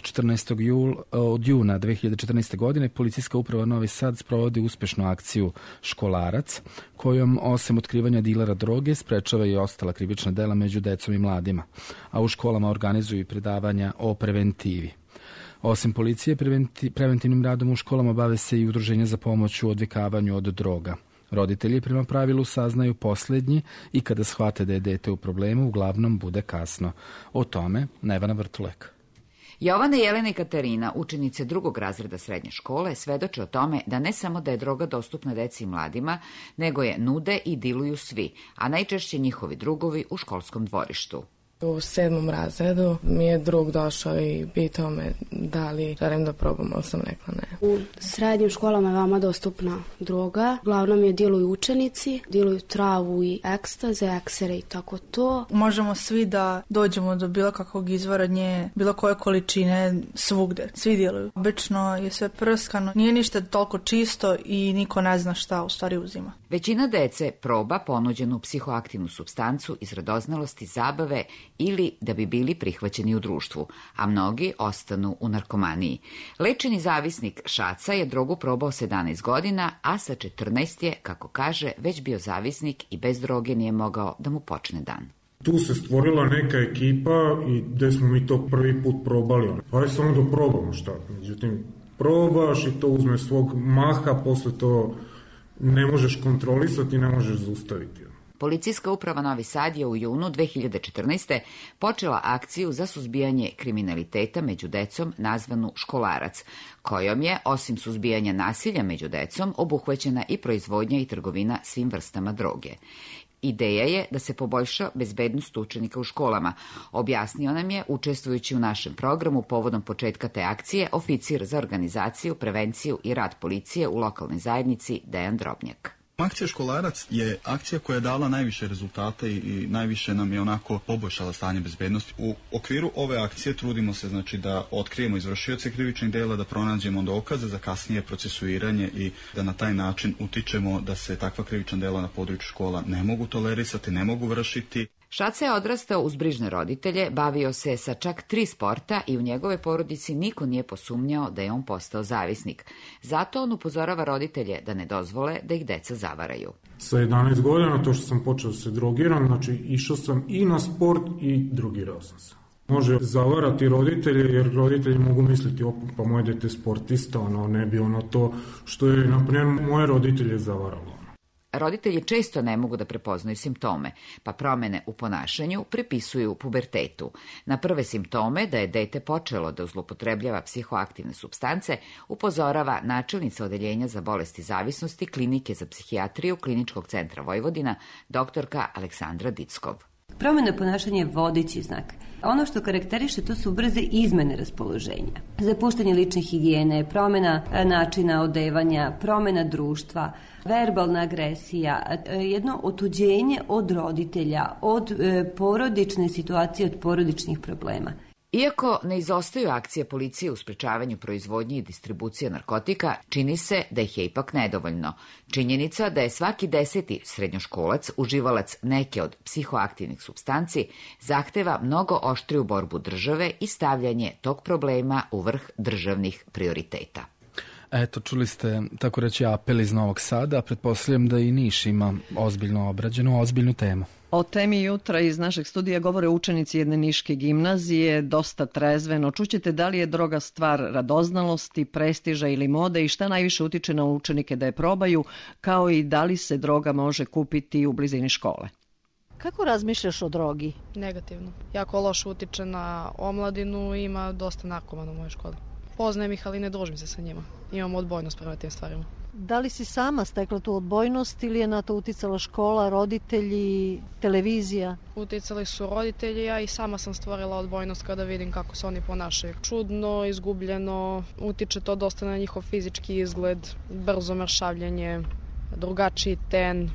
juna 2014. godine Policijska uprava Novi Sad sprovodi uspešnu akciju Školarac, kojom osim otkrivanja dilera droge sprečava i ostala krivična dela među decom i mladima, a u školama organizuju i predavanja o preventivi. Osim policije, preventivnim radom u školama bave se i udruženja za pomoć u odvikavanju od droga. Roditelji prema pravilu saznaju poslednji i kada shvate da je dete u problemu, uglavnom bude kasno. O tome Nevana Vrtulek. Jovana, Jelena i Katarina, učenice 2. razreda srednje škole, svedoče o tome da ne samo da je droga dostupna deci i mladima, nego je nude i diluju svi, a najčešće njihovi drugovi u školskom dvorištu. U 7. razredu mi je drug došao i pitao me da li želim da probam, ali sam rekla ne. U srednjim školama je veoma dostupna droga. Uglavnom je diluju učenici, diluju travu i ekstaze, eksere i tako to. Možemo svi da dođemo do bilo kakvog izvora nje, bilo koje količine svugde. Svi diluju. Obično je sve prskano, nije ništa toliko čisto i niko ne zna šta u stvari uzima. Većina dece proba ponuđenu psihoaktivnu supstancu iz radoznalosti, zabave ili da bi bili prihvaćeni u društvu, a mnogi ostanu u narkomaniji. Lečeni zavisnik Šaca je drogu probao 17 godina, a sa 14 je, kako kaže, već bio zavisnik i bez droge nije mogao da mu počne dan. Tu se stvorila neka ekipa i gde smo mi to prvi put probali. Pa je samo da probamo šta. Međutim, probaš i to uzme svog maha, posle to ne možeš kontrolisati, ne možeš zaustaviti. Policijska uprava Novi Sad je u junu 2014. počela akciju za suzbijanje kriminaliteta među decom nazvanu Školarac, kojom je, osim suzbijanja nasilja među decom, obuhvaćena i proizvodnja i trgovina svim vrstama droge. Ideja je da se poboljša bezbednost učenika u školama, objasnio nam je, učestvujući u našem programu povodom početka te akcije, oficir za organizaciju, prevenciju i rad policije u lokalnoj zajednici Dejan Drobnjak. Akcija Školarac je akcija koja je dala najviše rezultata i najviše nam je onako poboljšala stanje bezbednosti. U okviru ove akcije trudimo se znači da otkrijemo izvršioce krivičnih dela, da pronađemo dokaze za kasnije procesuiranje i da na taj način utičemo da se takva krivična dela na području škola ne mogu tolerisati, ne mogu vršiti. Šaca je odrastao uz brižne roditelje, bavio se sa čak 3 sporta i u njegove porodici niko nije posumnjao da je on postao zavisnik. Zato on upozorava roditelje da ne dozvole da ih deca zavaraju. Sa 11 godina, to što sam počeo da se drogiram, znači išao sam i na sport i drogirao sam se. Može zavarati roditelje, jer roditelji mogu misliti, pa moje dete je sportista, ne bi ono to što je, naprimjer, moje roditelje zavaralo. Roditelji često ne mogu da prepoznaju simptome, pa promene u ponašanju pripisuju pubertetu. Na prve simptome da je dete počelo da zloupotrebljava psihoaktivne supstance upozorava načelnica Odeljenja za bolesti zavisnosti Klinike za psihijatriju Kliničkog centra Vojvodina, doktorka Aleksandra Dickov. Promjena ponašanja je vodeći znak. Ono što karakteriše to su brze izmene raspoloženja. Zapuštanje lične higijene, promjena načina odevanja, promjena društva, verbalna agresija, jedno otuđenje od roditelja, od porodične situacije, od porodičnih problema. Iako ne izostaju akcije policije u sprečavanju proizvodnje i distribucije narkotika, čini se da ih je ipak nedovoljno. Činjenica da je svaki 10. srednjoškolac uživalac neke od psihoaktivnih supstanci zahteva mnogo oštriju borbu države i stavljanje tog problema u vrh državnih prioriteta. Eto, čuli ste, tako reći, apel iz Novog Sada, a pretpostavljam da i Niš ima ozbiljno obrađenu, ozbiljnu temu. O temi jutra iz našeg studija govore učenici jedne niške gimnazije, dosta trezveno. Čućete da li je droga stvar radoznalosti, prestiža ili mode i šta najviše utiče na učenike da je probaju, kao i da li se droga može kupiti u blizini škole. Kako razmišljaš o drogi? Negativno. Jako loše utiče na omladinu i ima dosta narkomana u mojoj školi. Poznajem ih, ali ne družim se sa njima. Imam odbojnost prema tim stvarima. Da li si sama stekla tu odbojnost ili je na to uticala škola, roditelji, televizija? Uticali su roditelji, ja i sama sam stvorila odbojnost kada vidim kako se oni ponašaju. Čudno, izgubljeno, utiče to dosta na njihov fizički izgled, brzo mršavljenje, drugačiji ten,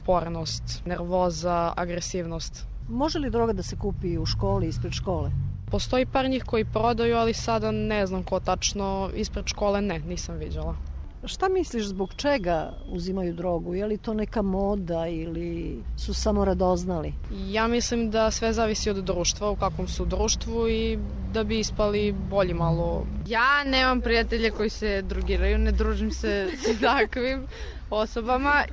usporenost, nervoza, agresivnost. Može li droga da se kupi u školi, ispred škole? Postoji par njih koji prodaju, ali sada ne znam ko tačno, ispred škole nisam viđala. Šta misliš zbog čega uzimaju drogu? Je li to neka moda ili su samo radoznali? Ja mislim da sve zavisi od društva, u kakvom su društvu i da bi ispali bolji malo. Ja nemam prijatelje koji se drogiraju, ne družim se s takvim osobama.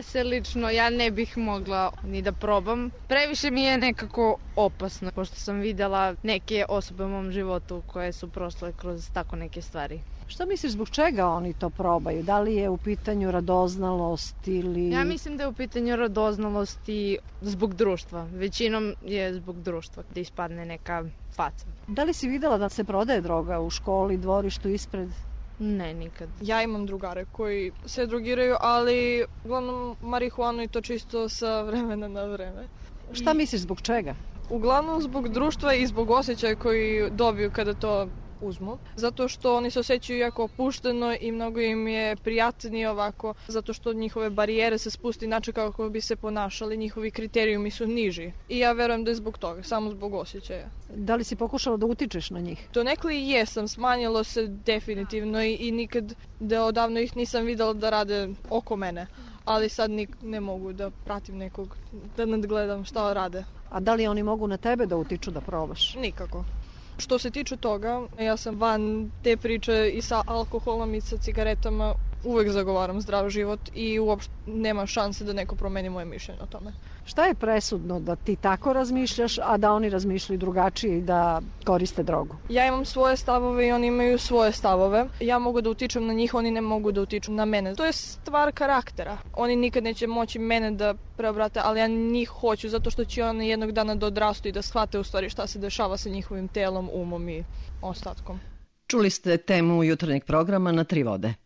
Ja ne bih mogla ni da probam. Previše mi je nekako opasno, pošto sam videla neke osobe u mom životu koje su prošle kroz tako neke stvari. Šta misliš zbog čega oni to probaju? Da li je u pitanju radoznalost ili... Ja mislim da je u pitanju radoznalost i zbog društva. Većinom je zbog društva da ispadne neka faca. Da li si videla da se prodaje droga u školi, dvorištu, ispred? Ne, nikad. Ja imam drugare koji se drogiraju, ali uglavnom marihuanu i to čisto sa vremena na vreme. Šta misliš zbog čega? Uglavnom zbog društva i zbog osjećaja koji dobiju kada to uzmu, zato što oni se osjećaju jako opušteno i mnogo im je prijatnije ovako, zato što njihove barijere se spusti način kako bi se ponašali, njihovi kriterijumi su niži. I ja verujem da je zbog toga, samo zbog osjećaja. Da li si pokušala da utičeš na njih? Donekle i jesam, smanjilo se definitivno i nikad da odavno ih nisam videla da rade oko mene, ali sad ne mogu da pratim nekog, da nadgledam šta rade. A da li oni mogu na tebe da utiču da probaš? Nikako. Što se tiče toga, ja sam van te priče i sa alkoholom i sa cigaretama, uvek zagovaram zdrav život i uopšte nema šanse da neko promeni moje mišljenje o tome. Šta je presudno da ti tako razmišljaš, a da oni razmišljaju drugačije i da koriste drogu? Ja imam svoje stavove i oni imaju svoje stavove. Ja mogu da utičem na njih, oni ne mogu da utiču na mene. To je stvar karaktera. Oni nikad neće moći mene da preobrate, ali ja njih hoću zato što će oni jednog dana da odrastu i da shvate u stvari šta se dešava sa njihovim telom, umom i ostatkom. Čuli ste temu jutarnjeg programa na Tri vode.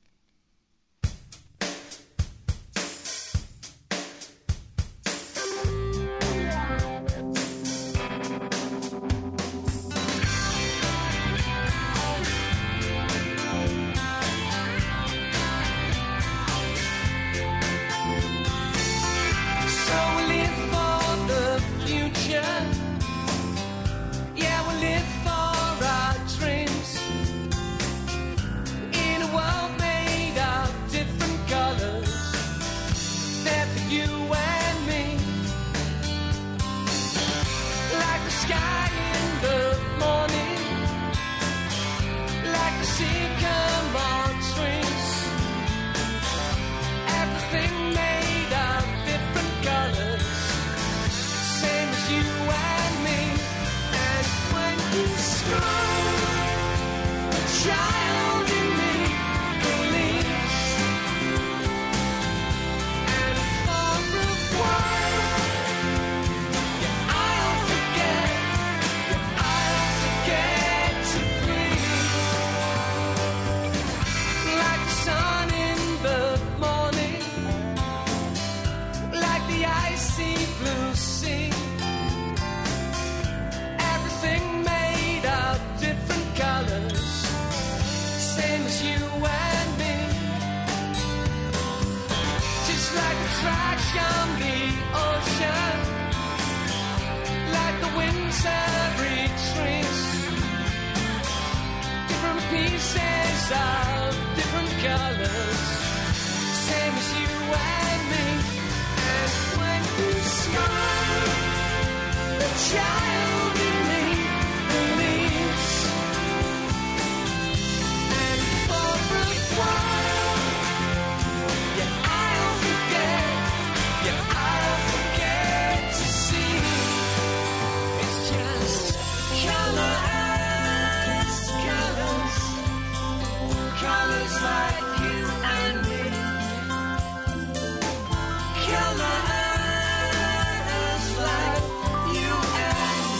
Colors like you and me.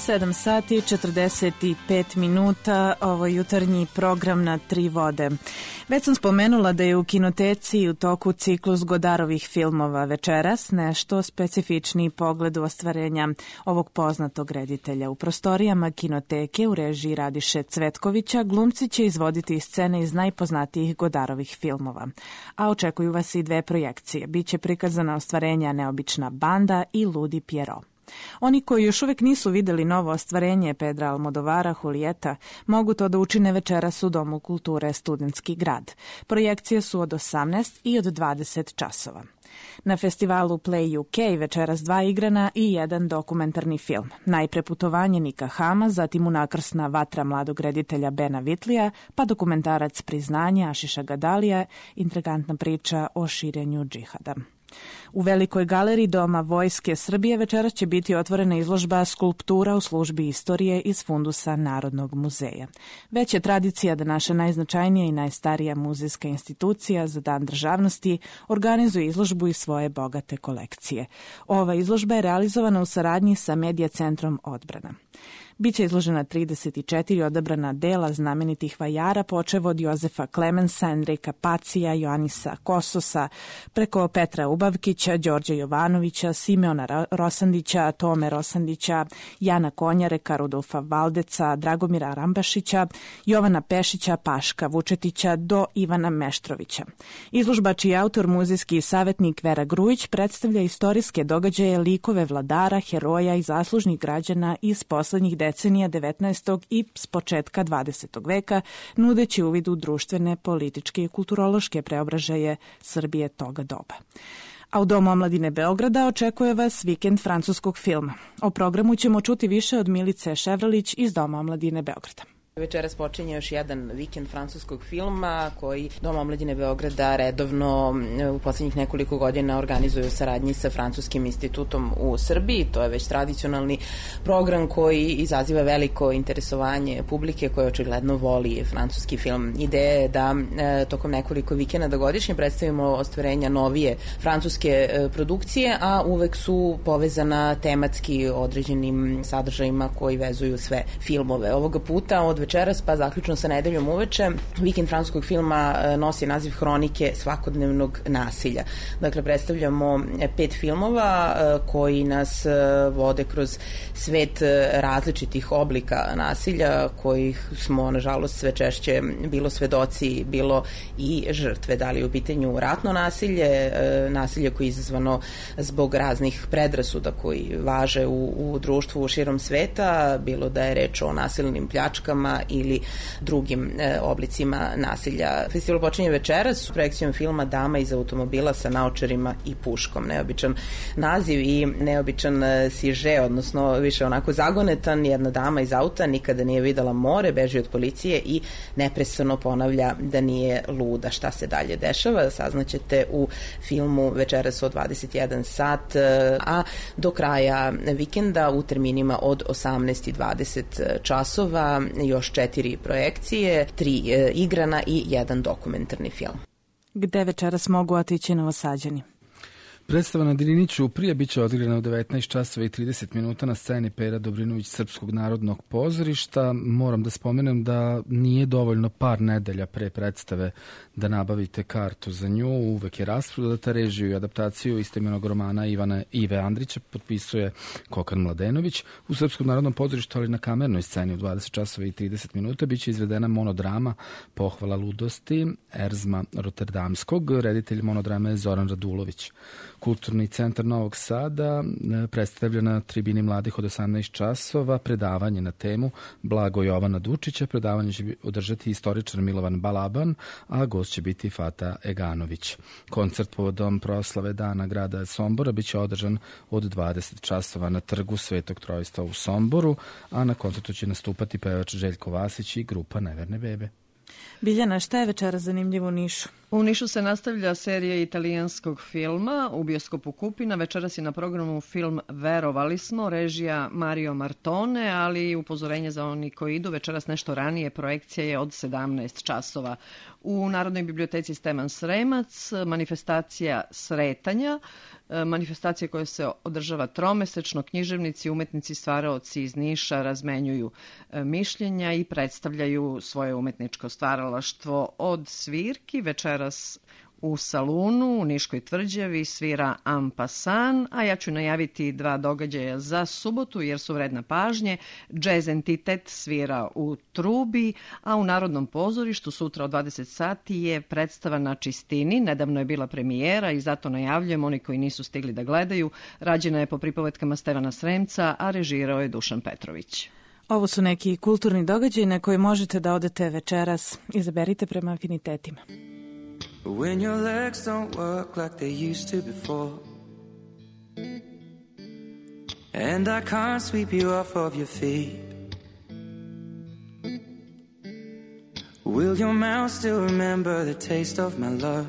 7 sati 45 minuta, ovo jutarnji program na Tri vode. Već sam spomenula da je u kinoteci u toku ciklus Godarovih filmova. Večeras nešto specifičniji pogled u ostvarenja ovog poznatog reditelja. U prostorijama kinoteke u režiji Radiše Cvetkovića glumci će izvoditi scene iz najpoznatijih Godarovih filmova. A očekuju vas i dve projekcije. Biće prikazana ostvarenja Neobična banda i Ludi Pjero. Oni koji još uvek nisu videli novo ostvarenje Pedra Almodovara Julijeta mogu to da učine večeras u Domu kulture Studentski grad. Projekcije su od 18 i od 20 časova. Na festivalu Play UK večeras 2 igrana i 1 dokumentarni film. Najpre Putovanje Nika Hama, zatim Unakrsna vatra mladog reditelja Bena Vitlija, pa dokumentarac Priznanje Ašiša Gadalija, intrigantna priča o širenju džihada. U Velikoj galeriji Doma Vojske Srbije večeras će biti otvorena izložba skulptura u službi istorije iz fundusa Narodnog muzeja. Već je tradicija da naša najznačajnija i najstarija muzejska institucija za Dan državnosti organizuje izložbu iz svoje bogate kolekcije. Ova izložba je realizovana u saradnji sa Medija centrom Odbrana. Biće izložena 34 odabrana dela znamenitih vajara, počev od Jozefa Klemensa, Enrika Pacija, Joanisa Kososa, preko Petra Ubavkića, Đorđa Jovanovića, Simeona Rosandića, Tome Rosandića, Jana Konjareka, Rudolfa Valdeca, Dragomira Rambašića, Jovana Pešića, Paška Vučetića do Ivana Meštrovića. Izložba čiji je autor muzejski savjetnik Vera Grujić predstavlja istorijske događaje, likove vladara, heroja i zaslužnih građana iz poslednjih decenija 19. i s početka 20. veka, nudeći uvid u društvene, političke i kulturološke preobražaje Srbije toga doba. A u Domu omladine Beograda očekuje vas vikend francuskog filma. O programu ćemo čuti više od Milice Ševrlić iz Doma omladine Beograda. Večeras počinje još jedan vikend francuskog filma koji Dom omladine Beograda redovno u poslednjih nekoliko godina organizuje u saradnji sa Francuskim institutom u Srbiji. To je već tradicionalni program koji izaziva veliko interesovanje publike koja očigledno voli francuski film. Ideja je da tokom nekoliko vikenda godišnje predstavimo ostvarenja novije francuske produkcije, a uvek su povezana tematski određenim sadržajima koji vezuju sve filmove. Ovoga puta od večeras pa zaključno sa nedeljom uveče vikend francuskog filma nosi naziv Hronike svakodnevnog nasilja. Dakle, predstavljamo 5 filmova koji nas vode kroz svet različitih oblika nasilja kojih smo nažalost sve češće bilo svedoci, bilo i žrtve. Da li u pitanju ratno nasilje, nasilje koje je izazvano zbog raznih predrasuda koji važe u društvu širom sveta, bilo da je reč o nasilnim pljačkama ili drugim oblicima nasilja. Festival počinje večeras s projekcijom filma Dama iz automobila sa naočarima i puškom. Neobičan naziv i neobičan siže, odnosno više onako zagonetan. Jedna dama iz auta nikada nije videla more, beži od policije i neprestano ponavlja da nije luda. Šta se dalje dešava? Saznaćete u filmu večeras od 21 sat, a do kraja vikenda u terminima od 18 i 20 časova još 4 projekcije, 3 igrana i 1 dokumentarni film. Gde večeras mogu otići Novosađani? Predstava na Driniću prije biće odigrana u 19 časova i 30 minuta na sceni Pera Dobrinović Srpskog narodnog pozorišta. Moram da spomenem da nije dovoljno par nedelja pre predstave da nabavite kartu za nju. Uvek je rasprodata. Režiju i adaptaciju istoimenog romana Ive Andrića potpisuje Kokan Mladenović. U Srpskom narodnom pozorištu, ali na kamernoj sceni u 20 časova i 30 minuta biće izvedena monodrama Pohvala ludosti Erzma Rotterdamskog. Reditelj monodrame je Zoran Radulović. Kulturni centar Novog Sada predstavlja na tribini mladih od 18 časova predavanje na temu Blago Jovana Dučića. Predavanje će održati istoričar Milovan Balaban, a gost će biti Fata Eganović. Koncert povodom proslave Dana grada Sombora biće održan od 20 časova na trgu Svetog Trojstva u Somboru, a na koncertu će nastupati pevač Željko Vasić i grupa Neverne bebe. Biljana, šta je večera zanimljivo u Nišu? U Nišu se nastavlja serija italijanskog filma u bioskopu Kupina. Večeras je na programu film Verovali smo, režija Mario Martone, ali i upozorenje za oni koji idu. Večeras nešto ranije, projekcija je od 17 časova. U Narodnoj biblioteci Stevan Sremac, manifestacija sretanja, manifestacija koja se održava tromesečno. Književnici, umetnici, stvaraoci iz Niša razmenjuju mišljenja i predstavljaju svoje umetničko stvaralaštvo. Od svirki večeras u salunu u Niškoj tvrđavi svira Ampasan, a ja ću najaviti 2 događaja za subotu jer su vredna pažnje. Jazz Entitet svira u Trubi, a u Narodnom pozorištu sutra od 20 sati je predstava Na čistini. Nedavno je bila premijera i zato najavljujem oni koji nisu stigli da gledaju. Rađena je po pripovetkama Stevana Sremca, a režirao je Dušan Petrović. Ovo su neki kulturni događaji na koje možete da odete večeras. Izaberite prema afinitetima. When your legs don't work like they used to before, and I can't sweep you off of your feet, will your mouth still remember the taste of my love?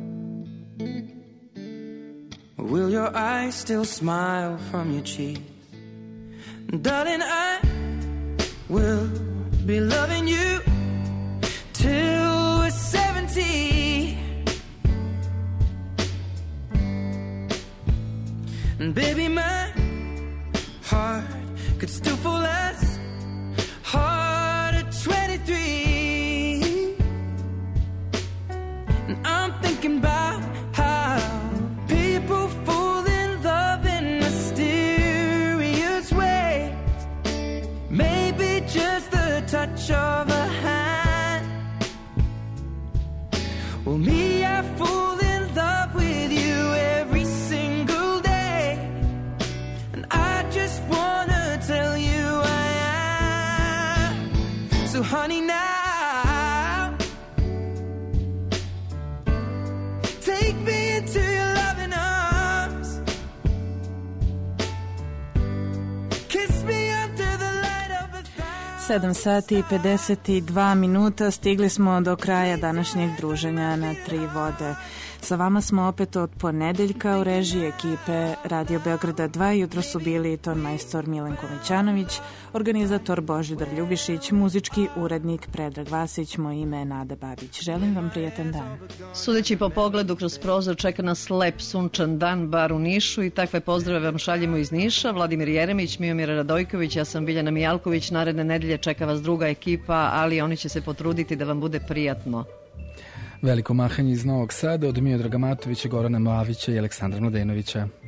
Will your eyes still smile from your cheeks? Darling, I will be loving you till we're 70. And baby, my heart could still fall as hard at 23. And I'm thinking about how people fall in love in mysterious ways. Maybe just the touch of a hand. Well, me, I fall in love with you every single day. I just wanna tell you I am. So honey, now take me into your loving arms. Kiss me under the light of a 7 sati i 52 minuta. Stigli smo do kraja današnjeg druženja na Tri vode. Sa vama smo opet od ponedeljka u režiji ekipe Radio Beograda 2. Jutro su bili tonmajstor Milenko Mićanović, organizator Božidar Ljubišić, muzički urednik Predrag Vasić, moje ime je Nada Babić. Želim vam prijatan dan. Sudeći po pogledu kroz prozor čeka nas lep sunčan dan, bar u Nišu, i takve pozdrave vam šaljemo iz Niša. Vladimir Jeremić, Miomir Radojković, ja sam Biljana Mijalković. Naredne nedelje čeka vas druga ekipa, ali oni će se potruditi da vam bude prijatno. Veliko mahanje iz Novog Sada od Miodraga Matovića, Gorana Mlavića i Aleksandra Mladenovića.